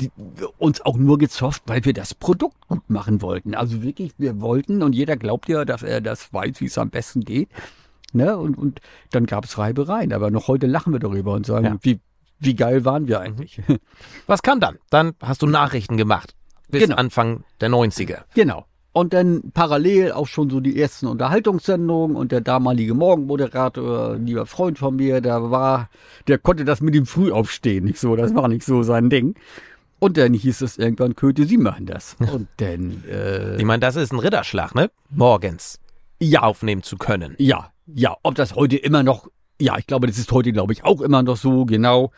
uns auch nur gezofft, weil wir das Produkt gut machen wollten. Also wirklich, wir wollten, und jeder glaubt ja, dass er das weiß, wie es am besten geht. Ne? Und, und dann gab es Reibereien. Aber noch heute lachen wir darüber und sagen, ja. wie, wie geil waren wir eigentlich. Was kam dann? Dann hast du Nachrichten gemacht. Bis genau. Anfang der neunziger. Genau. Und dann parallel auch schon so die ersten Unterhaltungssendungen und der damalige Morgenmoderator, ein lieber Freund von mir, der war, der konnte das mit dem Frühaufstehen nicht so, das war nicht so sein Ding. Und dann hieß es irgendwann, Köthe, Sie machen das. Und dann, äh, ich meine, das ist ein Ritterschlag, ne? Morgens ja, aufnehmen zu können. Ja, ja, ob das heute immer noch, ja, ich glaube, das ist heute, glaube ich, auch immer noch so, genau.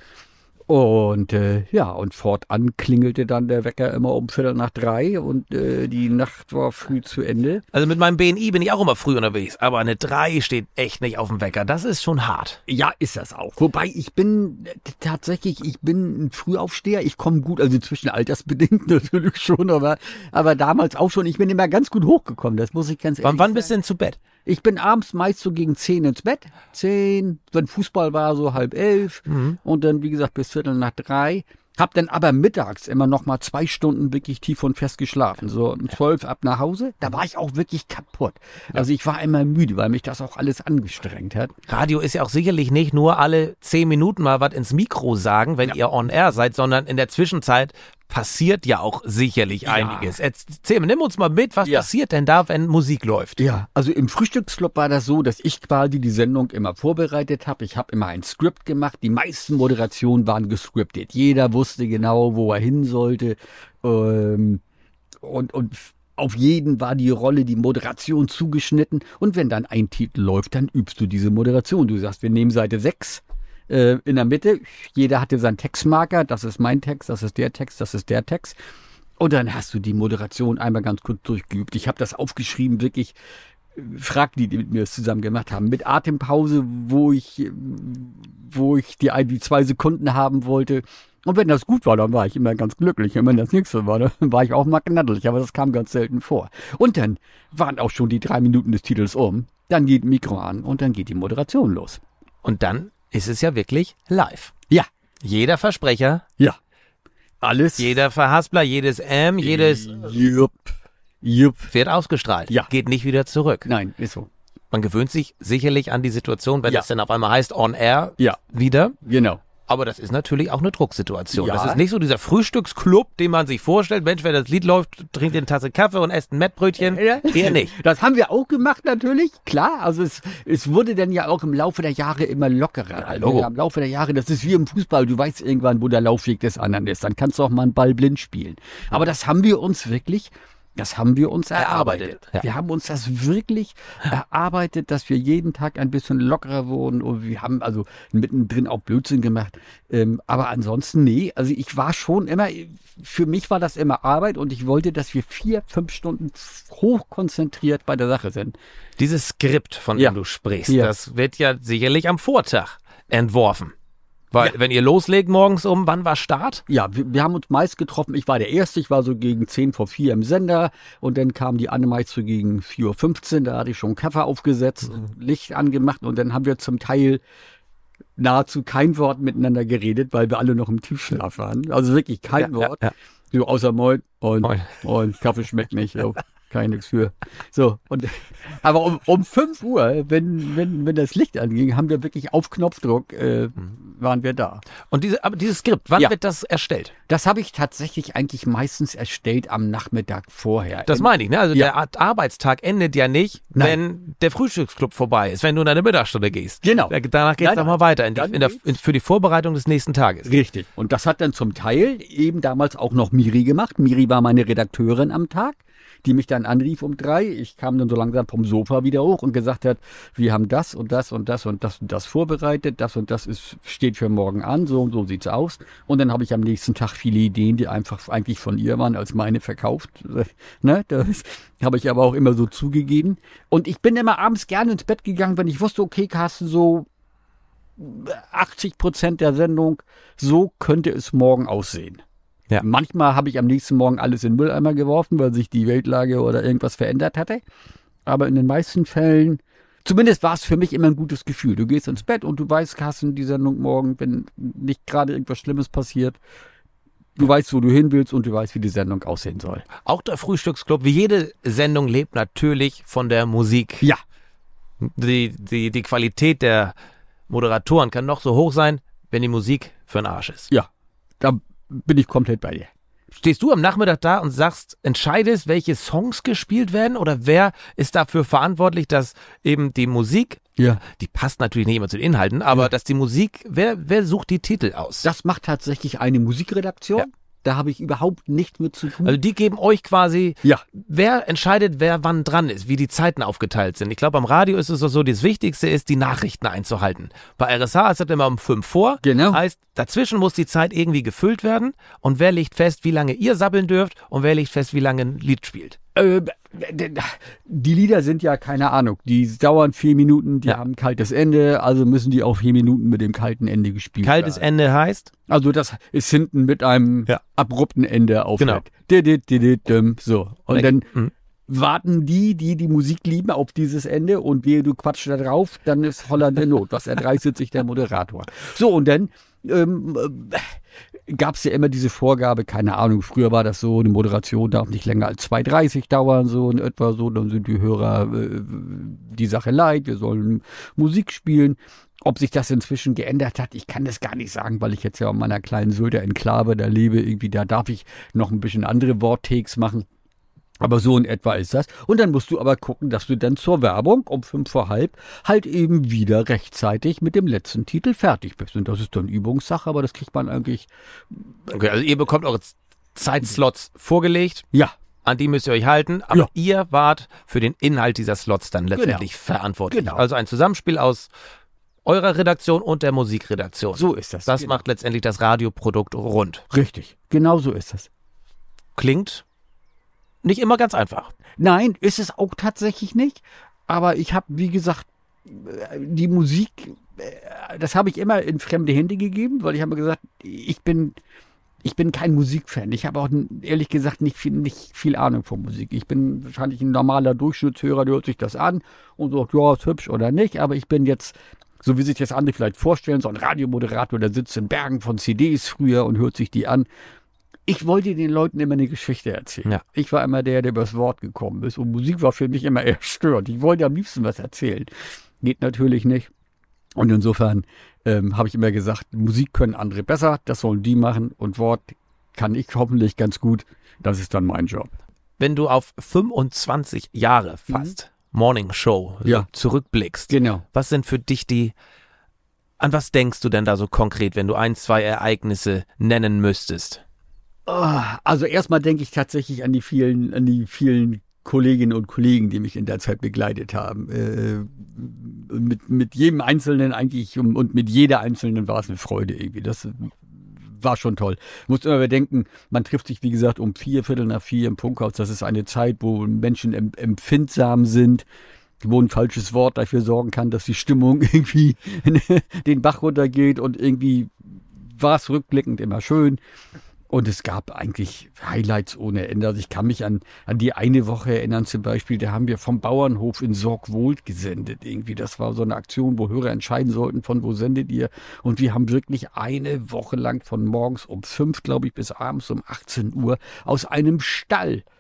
Und äh, ja, und fortan klingelte dann der Wecker immer um Viertel nach drei und äh, die Nacht war früh zu Ende. Also mit meinem B N I bin ich auch immer früh unterwegs, aber eine drei steht echt nicht auf dem Wecker. Das ist schon hart. Ja, ist das auch. Wobei ich bin äh, tatsächlich, ich bin ein Frühaufsteher. Ich komme gut, also zwischen altersbedingt natürlich schon, aber, aber damals auch schon. Ich bin immer ganz gut hochgekommen, das muss ich ganz ehrlich sagen. Wann sagen. bist du denn zu Bett? Ich bin abends meist so gegen zehn ins Bett. Zehn, wenn Fußball war, so halb elf. Mhm. Und dann, wie gesagt, bis Viertel nach drei. Hab dann aber mittags immer noch mal zwei Stunden wirklich tief und fest geschlafen. So um zwölf ab nach Hause. Da war ich auch wirklich kaputt. Also ich war immer müde, weil mich das auch alles angestrengt hat. Radio ist ja auch sicherlich nicht nur alle zehn Minuten mal was ins Mikro sagen, wenn ja. ihr on air seid, sondern in der Zwischenzeit passiert ja auch sicherlich ja. einiges. Erzähl, nimm uns mal mit, was ja. passiert denn da, wenn Musik läuft? Ja, also im Frühstücksclub war das so, dass ich quasi die Sendung immer vorbereitet habe. Ich habe immer ein Skript gemacht. Die meisten Moderationen waren gescriptet. Jeder wusste genau, wo er hin sollte. Ähm, und, und auf jeden war die Rolle, die Moderation zugeschnitten. Und wenn dann ein Titel läuft, dann übst du diese Moderation. Du sagst, wir nehmen Seite sechs. In der Mitte, jeder hatte seinen Textmarker, das ist mein Text, das ist der Text, das ist der Text. Und dann hast du die Moderation einmal ganz kurz durchgeübt. Ich habe das aufgeschrieben, wirklich, frag die, die mit mir das zusammen gemacht haben, mit Atempause, wo ich, wo ich die, die zwei Sekunden haben wollte. Und wenn das gut war, dann war ich immer ganz glücklich. Und wenn das nichts so war, dann war ich auch mal knaddelig. Aber das kam ganz selten vor. Und dann waren auch schon die drei Minuten des Titels um. Dann geht Mikro an und dann geht die Moderation los. Und dann ist es ja wirklich live. Ja. Jeder Versprecher. Ja. Alles. Jeder Verhaspler, jedes M, jedes Jupp. Jupp. wird ausgestrahlt. Ja. Geht nicht wieder zurück. Nein, ist so. Man gewöhnt sich sicherlich an die Situation, wenn ja. es dann auf einmal heißt on air ja. wieder. Genau. Aber das ist natürlich auch eine Drucksituation. Ja. Das ist nicht so dieser Frühstücksclub, den man sich vorstellt. Mensch, wenn das Lied läuft, trinkt eine Tasse Kaffee und esst ein Mettbrötchen. Ja. Eher nicht. Das haben wir auch gemacht natürlich, klar. Also es, es wurde dann ja auch im Laufe der Jahre immer lockerer. Ja, also ja, im Laufe der Jahre, das ist wie im Fußball. Du weißt irgendwann, wo der Laufweg des anderen ist. Dann kannst du auch mal einen Ball blind spielen. Aber das haben wir uns wirklich... Das haben wir uns erarbeitet. erarbeitet. Ja. Wir haben uns das wirklich erarbeitet, dass wir jeden Tag ein bisschen lockerer wurden. Und wir haben also mittendrin auch Blödsinn gemacht. Ähm, aber ansonsten, nee, also ich war schon immer, für mich war das immer Arbeit und ich wollte, dass wir vier, fünf Stunden hochkonzentriert bei der Sache sind. Dieses Skript, von ja. dem du sprichst, ja. das wird ja sicherlich am Vortag entworfen. Weil, ja. wenn ihr loslegt morgens um, wann war Start? Ja, wir, wir haben uns meist getroffen. Ich war der Erste, ich war so gegen zehn vor vier im Sender. Und dann kam die Anne so gegen vier Uhr fünfzehn. Da hatte ich schon Kaffee aufgesetzt, mhm. Licht angemacht. Und dann haben wir zum Teil nahezu kein Wort miteinander geredet, weil wir alle noch im Tiefschlaf waren. Also wirklich kein ja, Wort. Ja, ja. So außer Moin und, Moin. und Kaffee schmeckt nicht. So. kann ich nichts für. So, und, aber um, um fünf Uhr, wenn, wenn, wenn das Licht anging, haben wir wirklich auf Knopfdruck, äh, waren wir da. Und diese, aber dieses Skript, wann Ja. wird das erstellt? Das habe ich tatsächlich eigentlich meistens erstellt am Nachmittag vorher. Das meine ich, ne? Also Ja. der Ar- Arbeitstag endet ja nicht, Nein. wenn der Frühstücksclub vorbei ist, wenn du in deine Mittagsstunde gehst. Genau. Da- Danach geht's Nein, nochmal weiter in die, dann in der, geht's- in, für die Vorbereitung des nächsten Tages. Richtig. Und das hat dann zum Teil eben damals auch noch Miri gemacht. Miri war meine Redakteurin am Tag, die mich dann anrief um drei. Ich kam dann so langsam vom Sofa wieder hoch und gesagt hat, wir haben das und das und das und das und das vorbereitet. Das und das ist, steht für morgen an. So und so sieht's aus. Und dann habe ich am nächsten Tag viele Ideen, die einfach eigentlich von ihr waren, als meine verkauft. Ne? Das habe ich aber auch immer so zugegeben. Und ich bin immer abends gerne ins Bett gegangen, wenn ich wusste, okay, Carsten, so achtzig Prozent der Sendung, so könnte es morgen aussehen. Ja. Manchmal habe ich am nächsten Morgen alles in den Mülleimer geworfen, weil sich die Weltlage oder irgendwas verändert hatte. Aber in den meisten Fällen, zumindest war es für mich immer ein gutes Gefühl. Du gehst ins Bett und du weißt, Carsten, die Sendung morgen, wenn nicht gerade irgendwas Schlimmes passiert, du weißt, wo du hin willst und du weißt, wie die Sendung aussehen soll. Auch der Frühstücksclub, wie jede Sendung, lebt natürlich von der Musik. Ja. Die, die, die Qualität der Moderatoren kann noch so hoch sein, wenn die Musik für den Arsch ist. Ja, da bin ich komplett bei dir. Stehst du am Nachmittag da und sagst, entscheidest, welche Songs gespielt werden, oder wer ist dafür verantwortlich, dass eben die Musik, Ja. die passt natürlich nicht immer zu den Inhalten, aber Ja. dass die Musik, wer, wer sucht die Titel aus? Das macht tatsächlich eine Musikredaktion. Ja. Da habe ich überhaupt nichts mit zu tun. Also die geben euch quasi, ja. wer entscheidet, wer wann dran ist, wie die Zeiten aufgeteilt sind. Ich glaube, am Radio ist es auch so, das Wichtigste ist, die Nachrichten einzuhalten. Bei R S H ist das immer um fünf vor. Genau. Heißt, dazwischen muss die Zeit irgendwie gefüllt werden, und wer legt fest, wie lange ihr sabbeln dürft, und wer legt fest, wie lange ein Lied spielt. Äh, die Lieder sind ja, keine Ahnung, die dauern vier Minuten, die Ja. haben ein kaltes Ende, also müssen die auch vier Minuten mit dem kalten Ende gespielt Kaltes werden. Ende heißt? Also das ist hinten mit einem Ja. abrupten Ende aufhört. Genau. So. Und dann Mhm. warten die, die die Musik lieben, auf dieses Ende, und wehe, du quatschst da drauf, dann ist Holland in Not. Was erdreistet sich der Moderator. So, und dann ähm, äh, gab es ja immer diese Vorgabe, keine Ahnung, früher war das so, eine Moderation darf nicht länger als zwei dreißig dauern, so in etwa so, dann sind die Hörer äh, die Sache leid, wir sollen Musik spielen. Ob sich das inzwischen geändert hat, ich kann das gar nicht sagen, weil ich jetzt ja in meiner kleinen Sylter Enklave da lebe, irgendwie, da darf ich noch ein bisschen andere Worttakes machen. Aber so in etwa ist das. Und dann musst du aber gucken, dass du dann zur Werbung um fünf vor halb halt eben wieder rechtzeitig mit dem letzten Titel fertig bist. Und das ist dann Übungssache, aber das kriegt man eigentlich, Okay, also ihr bekommt eure Z- Zeitslots vorgelegt, ja, an die müsst ihr euch halten, aber Ja. ihr wart für den Inhalt dieser Slots dann letztendlich verantwortlich. Genau. Also ein Zusammenspiel aus eurer Redaktion und der Musikredaktion. so ist das. Das Genau. macht letztendlich das Radioprodukt rund. Richtig, genau so ist das. Klingt nicht immer ganz einfach. Nein, ist es auch tatsächlich nicht. Aber ich habe, wie gesagt, die Musik, äh, das habe ich immer in fremde Hände gegeben, weil ich habe gesagt, ich bin, ich bin kein Musikfan. Ich habe auch ehrlich gesagt nicht viel, nicht viel Ahnung von Musik. Ich bin wahrscheinlich ein normaler Durchschnittshörer, der hört sich das an und sagt, ja, ist hübsch oder nicht. Aber ich bin jetzt, so wie sich das andere vielleicht vorstellen, so ein Radiomoderator, der sitzt in Bergen von C Ds früher und hört sich die an. Ich wollte den Leuten immer eine Geschichte erzählen. Ja. Ich war immer der, der übers Wort gekommen ist. Und Musik war für mich immer eher störend. Ich wollte am liebsten was erzählen. Geht natürlich nicht. Und insofern ähm, habe ich immer gesagt, Musik können andere besser. Das sollen die machen. Und Wort kann ich hoffentlich ganz gut. Das ist dann mein Job. Wenn du auf fünfundzwanzig Jahre fast Morning Show so Ja. zurückblickst, Genau. was sind für dich die, an was denkst du denn da so konkret, wenn du ein, zwei Ereignisse nennen müsstest? Also erstmal denke ich tatsächlich an die vielen, an die vielen Kolleginnen und Kollegen, die mich in der Zeit begleitet haben. Äh, mit, mit jedem Einzelnen eigentlich und, und mit jeder Einzelnen war es eine Freude irgendwie. Das war schon toll. Musst immer bedenken, man trifft sich, wie gesagt, um vier, Viertel nach vier im Funkhaus. Das ist eine Zeit, wo Menschen em- empfindsam sind, wo ein falsches Wort dafür sorgen kann, dass die Stimmung irgendwie den Bach runtergeht, und irgendwie war es rückblickend immer schön. Und es gab eigentlich Highlights ohne Ende. Also ich kann mich an, an die eine Woche erinnern zum Beispiel, da haben wir vom Bauernhof in Sorgwold gesendet irgendwie. Das war so eine Aktion, wo Hörer entscheiden sollten, von wo sendet ihr. Und wir haben wirklich eine Woche lang von morgens um fünf, glaube ich, bis abends um achtzehn Uhr aus einem Stall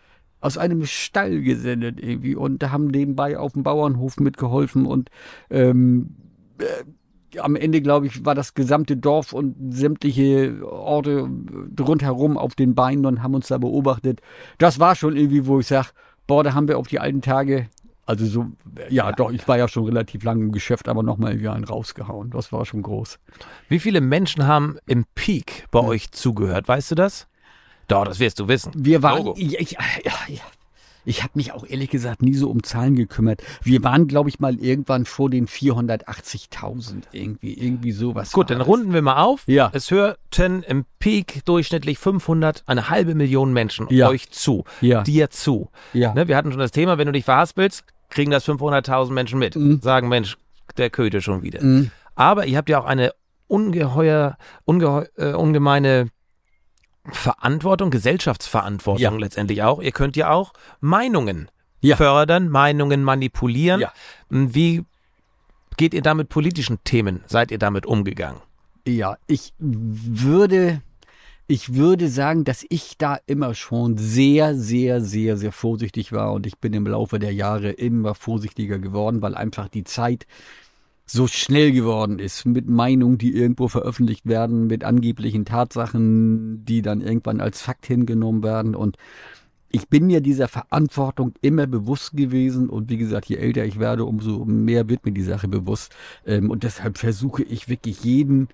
aus einem Stall gesendet irgendwie und haben nebenbei auf dem Bauernhof mitgeholfen und ähm, äh, am Ende, glaube ich, war das gesamte Dorf und sämtliche Orte rundherum auf den Beinen und haben uns da beobachtet. Das war schon irgendwie, wo ich sage, boah, da haben wir auf die alten Tage, also so, ja, ja doch, ich war ja schon relativ lange im Geschäft, aber nochmal irgendwie einen rausgehauen. Das war schon groß. Wie viele Menschen haben im Peak bei ja. euch zugehört? Weißt du das? Doch, das wirst du wissen. Wir waren, ich, ich, ja, ja. Ich habe mich auch ehrlich gesagt nie so um Zahlen gekümmert. Wir waren, glaube ich, mal irgendwann vor den vierhundertachtzigtausend. Irgendwie, irgendwie sowas. Gut, dann das. runden wir mal auf. Ja. Es hörten im Peak durchschnittlich fünfhundert, eine halbe Million Menschen ja. euch zu. Ja. Dir zu. Ja. Ne, wir hatten schon das Thema, wenn du dich verhaspelst, kriegen das fünfhunderttausend Menschen mit. Mhm. Sagen, Mensch, der Köte schon wieder. Mhm. Aber ihr habt ja auch eine ungeheuer, ungeheu, äh, ungemeine Verantwortung, Gesellschaftsverantwortung ja. letztendlich auch. Ihr könnt ja auch Meinungen ja. fördern, Meinungen manipulieren. Ja. Wie geht ihr da mit politischen Themen? Seid ihr damit umgegangen? Ja, ich würde, ich würde sagen, dass ich da immer schon sehr, sehr, sehr, sehr vorsichtig war und ich bin im Laufe der Jahre immer vorsichtiger geworden, weil einfach die Zeit so schnell geworden ist, mit Meinungen, die irgendwo veröffentlicht werden, mit angeblichen Tatsachen, die dann irgendwann als Fakt hingenommen werden. Und ich bin mir dieser Verantwortung immer bewusst gewesen. Und wie gesagt, je älter ich werde, umso mehr wird mir die Sache bewusst. Und deshalb versuche ich wirklich jeden,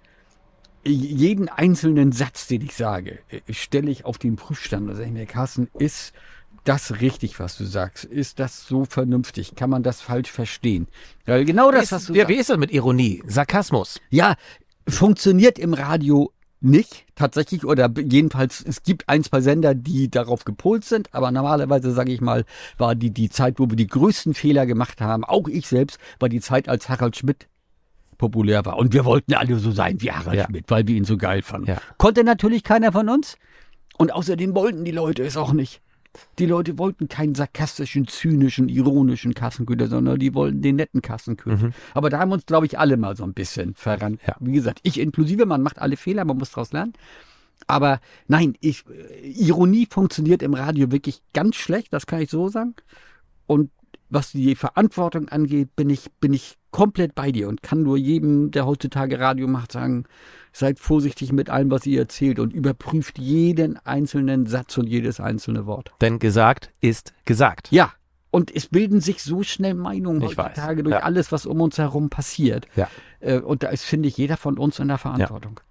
jeden einzelnen Satz, den ich sage, stelle ich auf den Prüfstand. Da sage ich mir, Carsten, ist das richtig, was du sagst? Ist das so vernünftig? Kann man das falsch verstehen? Weil genau das, ist, was du wie, sagst. Wie ist das mit Ironie, Sarkasmus? Ja, funktioniert im Radio nicht, tatsächlich, oder jedenfalls, es gibt ein, zwei Sender, die darauf gepolt sind, aber normalerweise, sage ich mal, war die, die Zeit, wo wir die größten Fehler gemacht haben, auch ich selbst, war die Zeit, als Harald Schmidt populär war. Und wir wollten alle so sein wie Harald ja. Schmidt, weil wir ihn so geil fanden. Ja. Konnte natürlich keiner von uns. Und außerdem wollten die Leute es auch nicht. Die Leute wollten keinen sarkastischen, zynischen, ironischen Kassenköter, sondern die wollten den netten Kassenköter. Mhm. Aber da haben uns, glaube ich, alle mal so ein bisschen verrannt. Ja. Wie gesagt, ich inklusive, man macht alle Fehler, man muss daraus lernen. Aber nein, ich, Ironie funktioniert im Radio wirklich ganz schlecht, das kann ich so sagen. Und was die Verantwortung angeht, bin ich, bin ich komplett bei dir und kann nur jedem, der heutzutage Radio macht, sagen, seid vorsichtig mit allem, was ihr erzählt und überprüft jeden einzelnen Satz und jedes einzelne Wort. Denn gesagt ist gesagt. Ja, und es bilden sich so schnell Meinungen Ich heutzutage weiß. durch Ja. alles, was um uns herum passiert. Ja. Und da ist, finde ich, jeder von uns in der Verantwortung.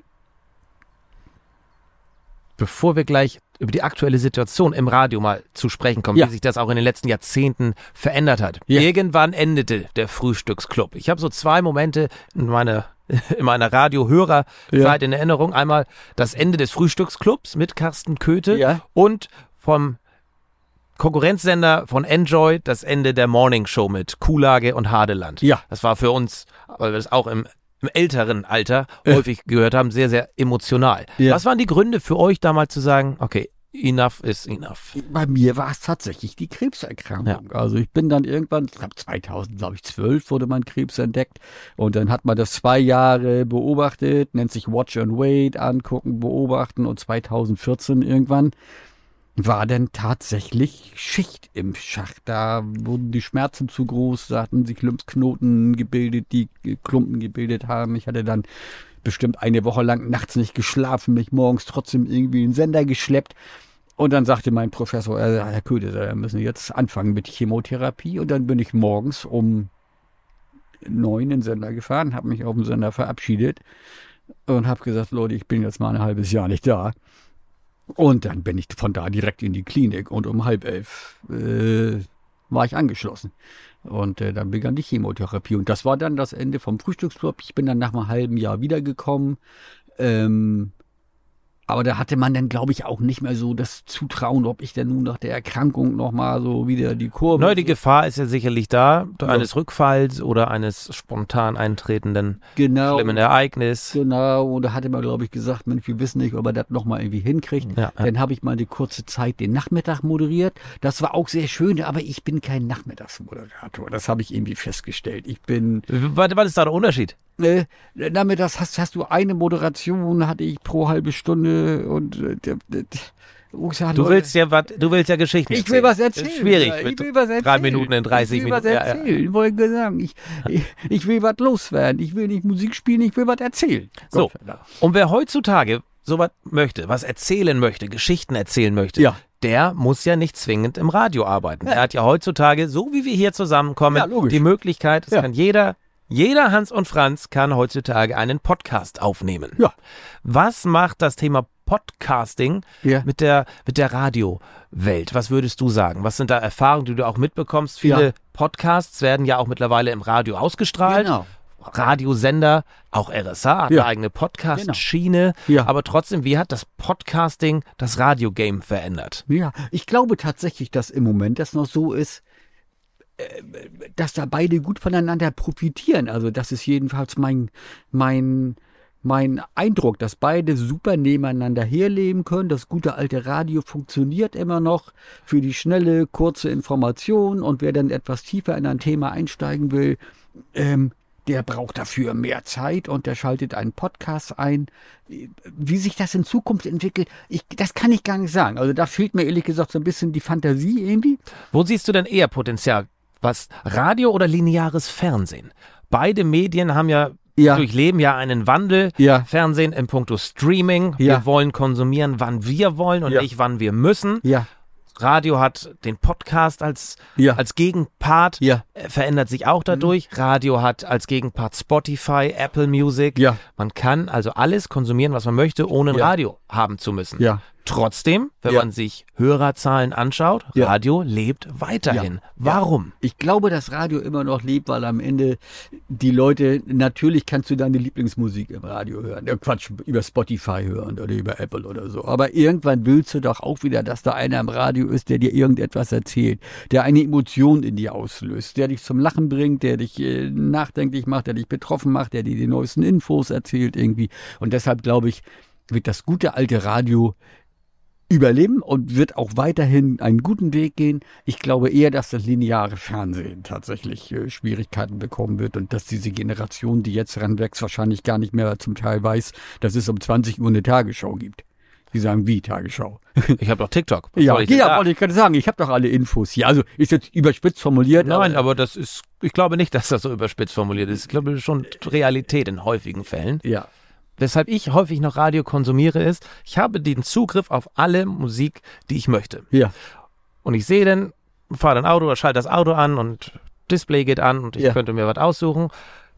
Bevor wir gleich über die aktuelle Situation im Radio mal zu sprechen kommen, Ja. wie sich das auch in den letzten Jahrzehnten verändert hat. Ja. Irgendwann endete der Frühstücksclub. Ich habe so zwei Momente in meiner, in meiner Radiohörerzeit Ja. in Erinnerung. Einmal das Ende des Frühstücksclubs mit Carsten Köthe Ja. und vom Konkurrenzsender von Enjoy das Ende der Morning Show mit Kuhlage und Hadeland. Ja. Das war für uns, weil wir das auch im im älteren Alter häufig gehört haben, sehr, sehr emotional. Ja. Was waren die Gründe für euch damals zu sagen, okay, enough is enough? Bei mir war es tatsächlich die Krebserkrankung. Ja. Also ich bin dann irgendwann, ich glaube zweitausendzwölf wurde mein Krebs entdeckt und dann hat man das zwei Jahre beobachtet, nennt sich Watch and Wait, angucken, beobachten und zweitausendvierzehn irgendwann war dann tatsächlich Schicht im Schacht. Da wurden die Schmerzen zu groß, da hatten sich Lymphknoten gebildet, die Klumpen gebildet haben. Ich hatte dann bestimmt eine Woche lang nachts nicht geschlafen, mich morgens trotzdem irgendwie in den Sender geschleppt. Und dann sagte mein Professor, äh, Herr Köthe, wir müssen jetzt anfangen mit Chemotherapie. Und dann bin ich morgens um neun in den Sender gefahren, habe mich auf dem Sender verabschiedet und habe gesagt, Leute, ich bin jetzt mal ein halbes Jahr nicht da. Und dann bin ich von da direkt in die Klinik und um halb elf äh, war ich angeschlossen. Und äh, dann begann die Chemotherapie. Und das war dann das Ende vom Frühstücksclub. Ich bin dann nach einem halben Jahr wiedergekommen. Ähm, aber da hatte man dann, glaube ich, auch nicht mehr so das Zutrauen, ob ich denn nun nach der Erkrankung nochmal so wieder die Kurve... Neu, die Gefahr ist ja sicherlich da, ja. eines Rückfalls oder eines spontan eintretenden genau. schlimmen Ereignisses. Genau, und da hatte man, glaube ich, gesagt, Mensch, wir wissen nicht, ob er das nochmal irgendwie hinkriegt. Ja, ja. Dann habe ich mal eine kurze Zeit den Nachmittag moderiert. Das war auch sehr schön, aber ich bin kein Nachmittagsmoderator. Das habe ich irgendwie festgestellt. Ich bin... Was, was ist da der Unterschied? Äh, nachmittags hast, hast du eine Moderation, hatte ich pro halbe Stunde und äh, wo ich sage, Du Leute, willst ja was, du willst ja Geschichten ich erzählen. will was erzählen. Das ist schwierig Ich mit will was erzählen. drei Minuten in dreißig ich will Minuten. Was Ja, ja. erzählen. Ich wollte sagen, ich, ich, ich will was loswerden. Ich will nicht Musik spielen, ich will was erzählen. So, Gott sei Dank. und wer heutzutage sowas möchte, was erzählen möchte, Geschichten erzählen möchte, Ja. der muss ja nicht zwingend im Radio arbeiten. Er hat ja heutzutage, so wie wir hier zusammenkommen, Ja, logisch. die Möglichkeit, es Ja. kann jeder, jeder Hans und Franz kann heutzutage einen Podcast aufnehmen. Ja. Was macht das Thema Podcasting Ja. mit der, mit der Radiowelt? Was würdest du sagen? Was sind da Erfahrungen, die du auch mitbekommst? Viele Ja. Podcasts werden ja auch mittlerweile im Radio ausgestrahlt. Genau. Radiosender, auch R S A hat Ja. eine eigene Podcast-Schiene. Ja. Aber trotzdem, wie hat das Podcasting das Radio-Game verändert? Ja, ich glaube tatsächlich, dass im Moment das noch so ist, äh, dass da beide gut voneinander profitieren. Also das ist jedenfalls mein, mein, mein Eindruck, dass beide super nebeneinander herleben können. Das gute alte Radio funktioniert immer noch für die schnelle, kurze Information. Und wer dann etwas tiefer in ein Thema einsteigen will, ähm, der braucht dafür mehr Zeit und der schaltet einen Podcast ein. Wie sich das in Zukunft entwickelt, ich, das kann ich gar nicht sagen. Also da fehlt mir ehrlich gesagt so ein bisschen die Fantasie irgendwie. Wo siehst du denn eher Potenzial? Was, Radio oder lineares Fernsehen? Beide Medien haben ja, Ja. durchleben ja einen Wandel. Ja. Fernsehen in puncto Streaming. Ja. Wir wollen konsumieren, wann wir wollen und Ja. nicht, wann wir müssen. Ja, Radio hat den Podcast als, Ja. als Gegenpart, Ja. äh, verändert sich auch dadurch. Radio hat als Gegenpart Spotify, Apple Music. Ja. Man kann also alles konsumieren, was man möchte, ohne ein Ja. Radio haben zu müssen. Ja. Trotzdem, wenn Ja. man sich Hörerzahlen anschaut, Ja. Radio lebt weiterhin. Ja. Warum? ich glaube, dass Radio immer noch lebt, weil am Ende die Leute, natürlich kannst du deine Lieblingsmusik im Radio hören. Ja, Quatsch, über Spotify hören oder über Apple oder so. Aber irgendwann willst du doch auch wieder, dass da einer im Radio ist, der dir irgendetwas erzählt, der eine Emotion in dir auslöst, der dich zum Lachen bringt, der dich äh, nachdenklich macht, der dich betroffen macht, der dir die neuesten Infos erzählt irgendwie. Und deshalb glaube ich, wird das gute alte Radio überleben und wird auch weiterhin einen guten Weg gehen. Ich glaube eher, dass das lineare Fernsehen tatsächlich äh, Schwierigkeiten bekommen wird und dass diese Generation, die jetzt ranwächst, wahrscheinlich gar nicht mehr zum Teil weiß, dass es um zwanzig Uhr eine Tagesschau gibt. Die sagen, wie Tagesschau? Ich habe doch TikTok. Was Ja, soll ich denn ja, da? wollte ich gerade sagen, ich habe doch alle Infos hier. Also ist jetzt überspitzt formuliert. Nein, aber das ist, ich glaube nicht, dass das so überspitzt formuliert ist. Ich glaube, das ist schon Realität in häufigen Fällen. Ja. Weshalb ich häufig noch Radio konsumiere, ist, ich habe den Zugriff auf alle Musik, die ich möchte. Ja. Und ich sehe dann, fahre dann Auto oder schalte das Auto an und Display geht an und ich Ja. könnte mir was aussuchen.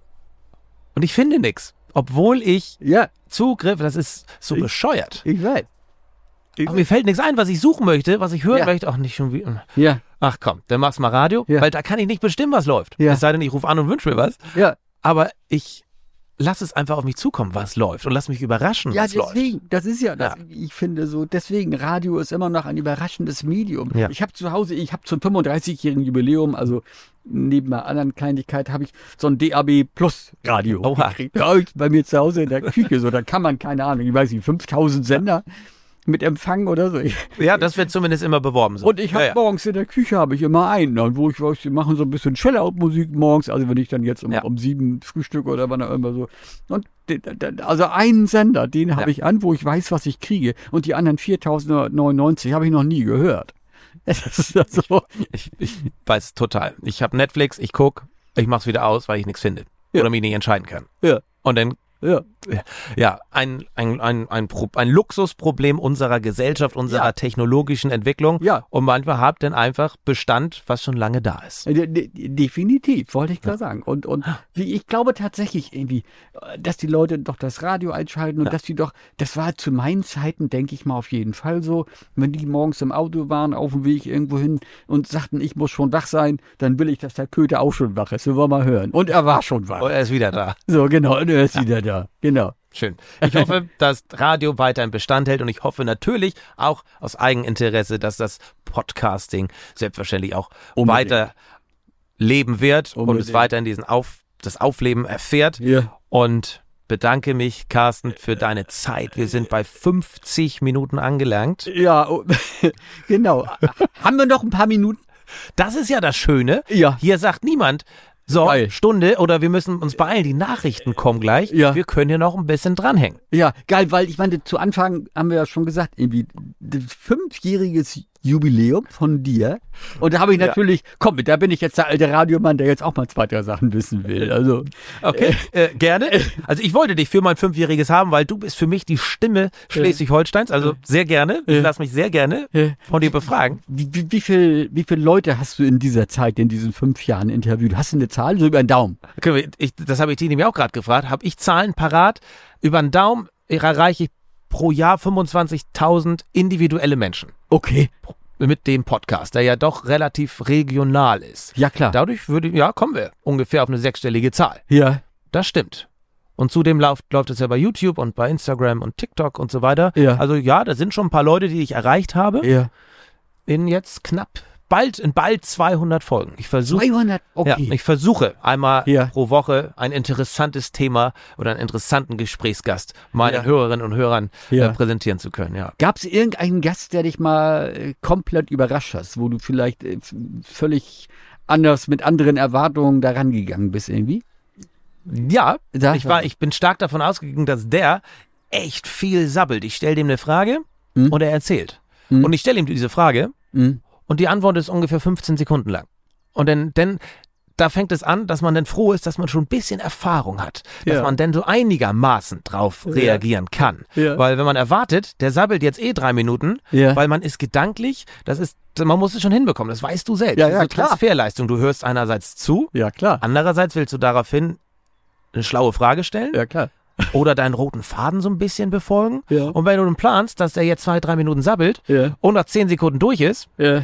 Und ich finde nichts. Obwohl ich Ja, Zugriff, das ist so Ich- bescheuert. ich weiß. Ich Aber mir fällt nichts ein, was ich suchen möchte, was ich hören Ja. möchte. Ach, nicht schon wieder. Ja, Ach komm, dann mach's mal Radio, Ja. weil da kann ich nicht bestimmen, was läuft. Ja. Es sei denn, ich rufe an und wünsche mir was. ja. Aber ich lass es einfach auf mich zukommen, was läuft und lass mich überraschen, Ja, was läuft. deswegen, das ist ja, das, Ja. ich finde so, deswegen, Radio ist immer noch ein überraschendes Medium. Ja. Ich habe zu Hause, ich habe zum fünfunddreißigjährigen Jubiläum, also neben einer anderen Kleinigkeit, habe ich so ein D A B Plus Radio Oha. gekriegt. Ja, ich- bei mir zu Hause in der Küche, so, da kann man, keine Ahnung, ich weiß nicht, fünftausend Sender mit Empfang oder so. Ja, das wird zumindest immer beworben. So. Und ich habe ja, ja. morgens in der Küche habe ich immer einen, und wo ich weiß, die machen so ein bisschen Chill-Out-Musik morgens, also wenn ich dann jetzt um, Ja. um sieben Frühstück oder wann auch immer so. Und den- den- also einen Sender, den habe Ja. ich an, wo ich weiß, was ich kriege. Und die anderen viertausendneunundneunzig habe ich noch nie gehört. Das ist also, Ich, ich weiß total. Ich habe Netflix, ich guck, ich mach's wieder aus, weil ich nichts finde. Ja. Oder mich nicht entscheiden kann. ja, Und dann, ja. ja, ein, ein, ein, ein, Pro, ein Luxusproblem unserer Gesellschaft, unserer Ja. technologischen Entwicklung. Ja. Und manchmal habt dann einfach Bestand, was schon lange da ist. De- de- Definitiv, wollte ich gerade sagen. Und, und wie ich glaube tatsächlich irgendwie, äh, dass die Leute doch das Radio einschalten und Ja. dass die doch, das war zu meinen Zeiten, denke ich mal, auf jeden Fall so, wenn die morgens im Auto waren, auf dem Weg irgendwo hin und sagten, ich muss schon wach sein, dann will ich, dass der Köter auch schon wach ist. So wollen wir mal hören. Und er war schon wach. Oh, er ist wieder da. So, genau, und er ist wieder da. Genau. Schön. Ich hoffe, dass Radio weiterhin Bestand hält und ich hoffe natürlich auch aus Eigeninteresse, dass das Podcasting selbstverständlich auch Unbedingt. weiter leben wird und Unbedingt. es weiterhin diesen Auf, das Aufleben erfährt. Ja. Und bedanke mich, Carsten, für deine Zeit. Wir sind bei fünfzig Minuten angelangt. Ja, oh, genau. Haben wir noch ein paar Minuten? Das ist ja das Schöne. Ja. Hier sagt niemand, so, Geil. Stunde oder wir müssen uns beeilen, die Nachrichten kommen gleich. Ja. Wir können hier noch ein bisschen dranhängen. Ja, geil, weil ich meine, zu Anfang haben wir ja schon gesagt, irgendwie, fünfjähriges Jubiläum von dir. Und da habe ich Ja. natürlich, komm, da bin ich jetzt der alte Radiomann, der jetzt auch mal zwei, drei Sachen wissen will. Also, Okay, äh, gerne. Also ich wollte dich für mein Fünfjähriges haben, weil du bist für mich die Stimme Schleswig-Holsteins. Also sehr gerne. Ich Ja. lass mich sehr gerne äh, von dir befragen. wie, wie, wie, viel, wie viele Leute hast du in dieser Zeit, in diesen fünf Jahren interviewt? Hast du eine Zahl? So über den Daumen. Können wir- Ich, das habe ich Tini mir auch gerade gefragt. Habe ich Zahlen parat? Über den Daumen erreiche ich pro Jahr fünfundzwanzigtausend individuelle Menschen Okay. mit dem Podcast, der ja doch relativ regional ist. Ja, klar. Dadurch würde, ja, kommen wir ungefähr auf eine sechsstellige Zahl. Ja. Das stimmt. Und zudem läuft, läuft es ja bei YouTube und bei Instagram und TikTok und so weiter. Ja. Also ja, da sind schon ein paar Leute, die ich erreicht habe. Ja. In jetzt knapp, bald, in bald zweihundert Folgen. Ich versuche, zweihundert? Okay. ja, ich versuche einmal Ja. pro Woche ein interessantes Thema oder einen interessanten Gesprächsgast meinen Ja. Hörerinnen und Hörern Ja. äh, präsentieren zu können. Ja. Gab es irgendeinen Gast, der dich mal äh, komplett überrascht hast, wo du vielleicht äh, f- völlig anders mit anderen Erwartungen daran gegangen bist irgendwie? Ja, Sag ich mal. war, ich bin stark davon ausgegangen, dass der echt viel sabbelt. Ich stelle dem eine Frage Mhm. und er erzählt. Mhm. Und ich stelle ihm diese Frage Mhm. und die Antwort ist ungefähr fünfzehn Sekunden lang. Und dann, denn da fängt es an, dass man dann froh ist, dass man schon ein bisschen Erfahrung hat, dass Ja. man dann so einigermaßen drauf Ja. reagieren kann. Ja. Weil wenn man erwartet, der sabbelt jetzt eh drei Minuten, Ja. weil man ist gedanklich, das ist, man muss es schon hinbekommen, das weißt du selbst. Ja, das ja, ist klar. eine Transferleistung. Du hörst einerseits zu, Ja, klar. andererseits willst du daraufhin eine schlaue Frage stellen Ja, klar. oder deinen roten Faden so ein bisschen befolgen. Ja. Und wenn du dann planst, dass der jetzt zwei, drei Minuten sabbelt Ja. und nach zehn Sekunden durch ist, Ja.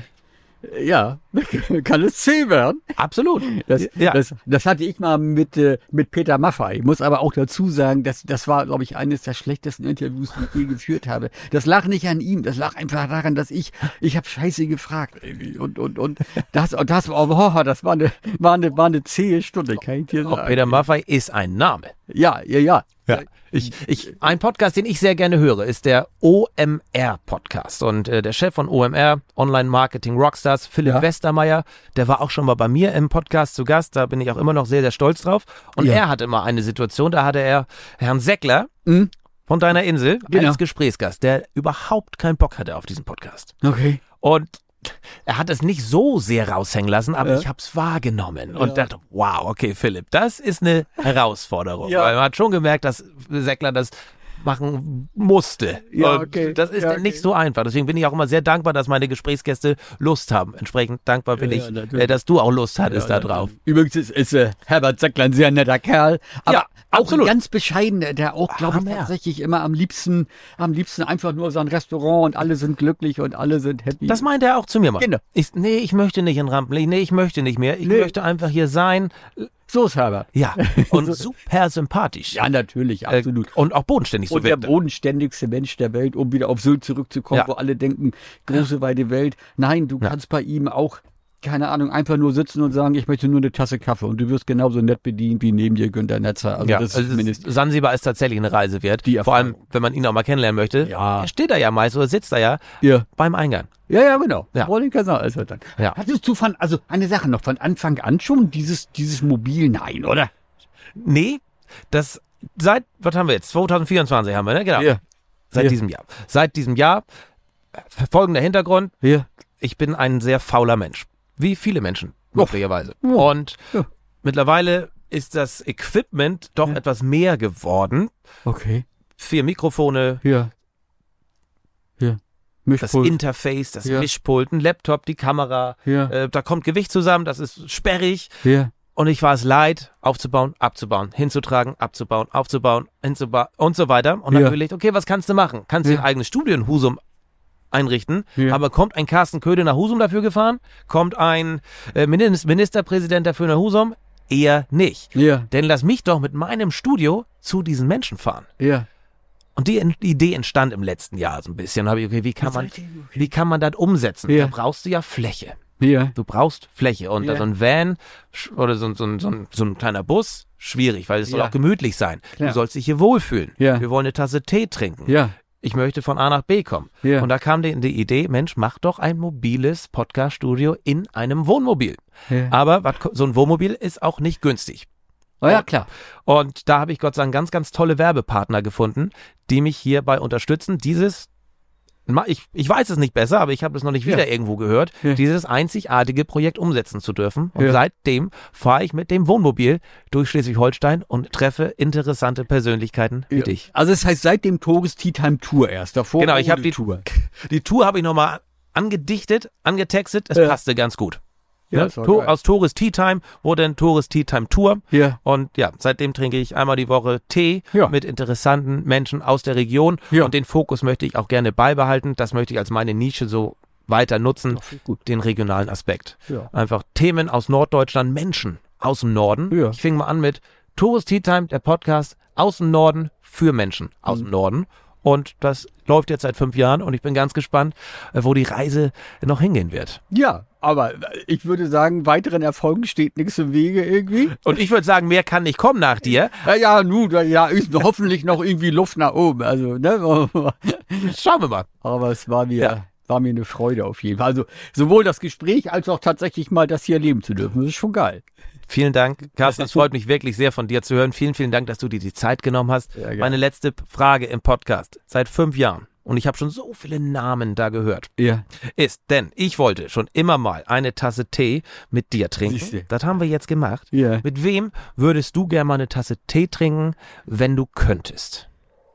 Ja, kann es zäh werden. absolut. Das, ja. das, das hatte ich mal mit, äh, mit Peter Maffay. Ich muss aber auch dazu sagen, dass, das war, glaube ich, eines der schlechtesten Interviews, die ich je geführt habe. Das lag nicht an ihm, das lag einfach daran, dass ich, ich habe scheiße gefragt. Irgendwie. Und, und, und das, und das, oh, das war eine, war eine, war eine zähe Stunde, kann ich dir Auch sagen. Peter Maffay ist ein Name. Ja, ja, ja. Ja. Ich, ich, ein Podcast, den ich sehr gerne höre, ist der O M R-Podcast. Und äh, der Chef von O M R, Online Marketing Rockstars, Philipp Ja. Westermeier, der war auch schon mal bei mir im Podcast zu Gast. Da bin ich auch immer noch sehr, sehr stolz drauf. Und Ja. er hatte mal eine Situation, da hatte er Herrn Seckler Hm? von Deiner Insel Genau. als Gesprächsgast, der überhaupt keinen Bock hatte auf diesen Podcast. Okay. Und er hat es nicht so sehr raushängen lassen, aber Ja. ich habe es wahrgenommen und Ja. dachte, wow, okay, Philipp, das ist eine Herausforderung. Ja. Weil man hat schon gemerkt, dass Seckler das machen musste. Ja, und okay. das ist Ja, dann nicht okay. so einfach. Deswegen bin ich auch immer sehr dankbar, dass meine Gesprächsgäste Lust haben. Entsprechend dankbar bin Ja, ich, natürlich. äh, dass du auch Lust hattest Ja, da drauf. Übrigens ist, ist äh, Herbert Seckler ein sehr netter Kerl, aber Ja, auch absolut. ein ganz bescheidener, der auch, glaube ich, Hammer. tatsächlich immer am liebsten, am liebsten einfach nur sein Restaurant und alle sind glücklich und alle sind happy. Das meint er auch zu mir mal. Genau. Ich, nee, ich möchte nicht in Rampenlicht. Nee, ich möchte nicht mehr. Ich Nee. möchte einfach hier sein. so ist Herbert. Ja, und super sympathisch. Ja, natürlich, Äh, absolut. Und auch bodenständig so Und der wirkt er. bodenständigste Mensch der Welt, um wieder auf Sylt zurückzukommen, Ja. wo alle denken, große, weite Welt. Nein, du Ja. kannst bei ihm auch, keine Ahnung, einfach nur sitzen und sagen, ich möchte nur eine Tasse Kaffee und du wirst genauso nett bedient wie neben dir Günter Netzer. Also Ja, das ist also zumindest. Sansibar ist tatsächlich eine Reise wert. Die Vor allem, Erfahrung. wenn man ihn auch mal kennenlernen möchte. Ja. Er steht da ja meist oder sitzt da ja Ja. beim Eingang. Ja, ja, genau. Ja. Rolling Kasal ist halt dann. Ja. Hattest du von, also eine Sache noch, von Anfang an schon dieses, dieses Mobil? Nein, oder? Nee, das seit, was haben wir jetzt? zwanzig vierundzwanzig haben wir, ne? Genau. Ja. Seit Ja. diesem Jahr. Seit diesem Jahr, äh, folgender Hintergrund, Ja. ich bin ein sehr fauler Mensch. Wie viele Menschen, möglicherweise. Ja. Und Ja. mittlerweile ist das Equipment doch Ja. etwas mehr geworden. Okay. Vier Mikrofone, Ja. Ja. das Mischpult. Interface, das Ja. Mischpult, ein Laptop, die Kamera. Ja. Äh, da kommt Gewicht zusammen, das ist sperrig. Ja. Und ich war es leid, aufzubauen, abzubauen, hinzutragen, abzubauen, aufzubauen, hinzubauen und so weiter. Und dann Ja. überlegt, okay, was kannst du machen? Kannst du Ja. ein eigenes Studio in Husum einrichten, Ja. aber kommt ein Carsten Köhde nach Husum dafür gefahren? Kommt ein äh, Minis- Ministerpräsident dafür nach Husum? Eher nicht. Ja. Denn lass mich doch mit meinem Studio zu diesen Menschen fahren. Ja. Und die, die Idee entstand im letzten Jahr so ein bisschen. Da habe ich, okay, wie kann man, wie kann man das umsetzen? Ja. Da brauchst du ja Fläche. Ja. Du brauchst Fläche und Ja. so ein Van sch- oder so, ein- so, ein- so, ein- so ein kleiner Bus, schwierig, weil es soll Ja. auch gemütlich sein. Klar. Du sollst dich hier wohlfühlen. Ja. Wir wollen eine Tasse Tee trinken. Ja. Ich möchte von A nach B kommen. Ja. Und da kam die, die Idee, Mensch, mach doch ein mobiles Podcast-Studio in einem Wohnmobil. Ja. Aber was, so ein Wohnmobil ist auch nicht günstig. Oh ja, klar. Und da habe ich Gott sei Dank ganz, ganz tolle Werbepartner gefunden, die mich hierbei unterstützen, dieses ich, ich weiß es nicht besser, aber ich habe es noch nicht wieder Ja. irgendwo gehört, Ja. dieses einzigartige Projekt umsetzen zu dürfen. Und Ja. seitdem fahre ich mit dem Wohnmobil durch Schleswig-Holstein und treffe interessante Persönlichkeiten wie Ja. dich. Also es heißt seit dem Tourist Tea Time Tour erst. Davor Genau, ich ohne habe die Tour. Die Tour habe ich nochmal angedichtet, angetextet, es Ja. passte ganz gut. Ja, Ne? ist doch To- geil. aus Tourist Tea Time wurde ein Tourist Tea Time Tour. Ja. Und ja, seitdem trinke ich einmal die Woche Tee Ja. mit interessanten Menschen aus der Region. Ja. Und den Fokus möchte ich auch gerne beibehalten. Das möchte ich als meine Nische so weiter nutzen, Doch, viel gut. den regionalen Aspekt. Ja. Einfach Themen aus Norddeutschland, Menschen aus dem Norden. Ja. Ich fing mal an mit Tourist Tea Time, der Podcast aus dem Norden für Menschen aus Mhm. dem Norden. Und das läuft jetzt seit fünf Jahren und ich bin ganz gespannt, äh, wo die Reise noch hingehen wird. Ja, aber ich würde sagen, weiteren Erfolgen steht nichts im Wege irgendwie. Und ich würde sagen, mehr kann nicht kommen nach dir. Ja, ja, nun, da- ja, ist hoffentlich noch irgendwie Luft nach oben. Also, ne? Schauen wir mal. Aber es war mir, Ja. war mir eine Freude auf jeden Fall. Also sowohl das Gespräch als auch tatsächlich mal das hier erleben zu dürfen. Das ist schon geil. Vielen Dank, Carsten. Es freut mich wirklich sehr, von dir zu hören. Vielen, vielen Dank, dass du dir die Zeit genommen hast. Sehr gerne. Meine letzte Frage im Podcast seit fünf Jahren. Und ich habe schon so viele Namen da gehört. Ja. Ist, denn ich wollte schon immer mal eine Tasse Tee mit dir trinken. Siehste. Das haben wir jetzt gemacht. Ja. Mit wem würdest du gerne mal eine Tasse Tee trinken, wenn du könntest?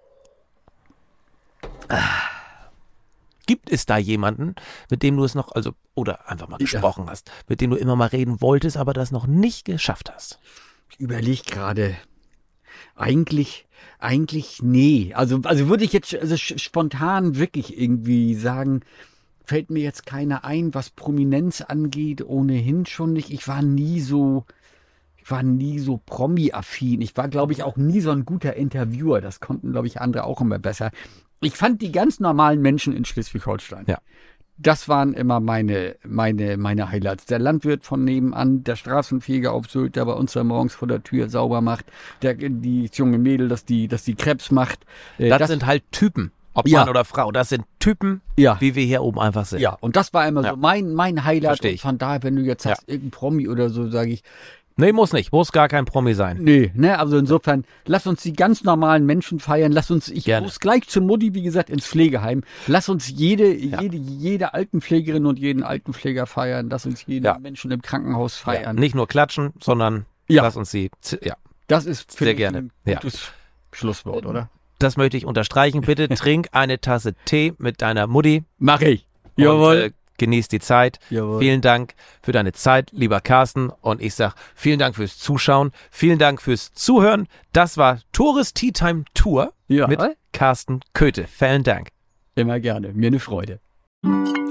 Gibt es da jemanden, mit dem du es noch, also, oder einfach mal Ja. gesprochen hast, mit dem du immer mal reden wolltest, aber das noch nicht geschafft hast? Ich überlege gerade. Eigentlich, eigentlich nee. Also, also würde ich jetzt also sch- spontan wirklich irgendwie sagen, fällt mir jetzt keiner ein, was Prominenz angeht, ohnehin schon nicht. Ich war nie so, ich war nie so Promi-affin. Ich war, glaube ich, auch nie so ein guter Interviewer. Das konnten, glaube ich, andere auch immer besser. Ich fand die ganz normalen Menschen in Schleswig-Holstein. Ja. Das waren immer meine, meine, meine Highlights. Der Landwirt von nebenan, der Straßenfeger auf Sylt, der bei uns da morgens vor der Tür sauber macht, der, die junge Mädel, das die, das die Krebs macht. Äh, Das, sind halt Typen, ob Ja. Mann oder Frau. Das sind Typen, ja. wie wir hier oben einfach sind. Ja, und das war immer Ja. so mein, mein Highlight. Versteh Und ich. von daher, wenn du jetzt Ja. sagst, irgendein Promi oder so, sage ich, Nee, muss nicht. Muss gar kein Promi sein. nee, ne, also insofern, lass uns die ganz normalen Menschen feiern, lass uns, ich Gerne. muss gleich zur Mutti, wie gesagt, ins Pflegeheim, lass uns jede, Ja. jede, jede Altenpflegerin und jeden Altenpfleger feiern, lass uns jeden Ja. Menschen im Krankenhaus Ja. feiern. Nicht nur klatschen, sondern Ja. lass uns sie, z- ja. Das ist für Sehr mich gerne. ein Ja. gutes Schlusswort, oder? Das möchte ich unterstreichen. Bitte trink eine Tasse Tee mit deiner Mutti. Mach ich. Und, Jawohl. äh, genieß die Zeit. Jawohl. Vielen Dank für deine Zeit, lieber Carsten. Und ich sag vielen Dank fürs Zuschauen. Vielen Dank fürs Zuhören. Das war Tourist Tea Time Tour Ja. mit Carsten Köthe. Vielen Dank. Immer gerne. Mir eine Freude.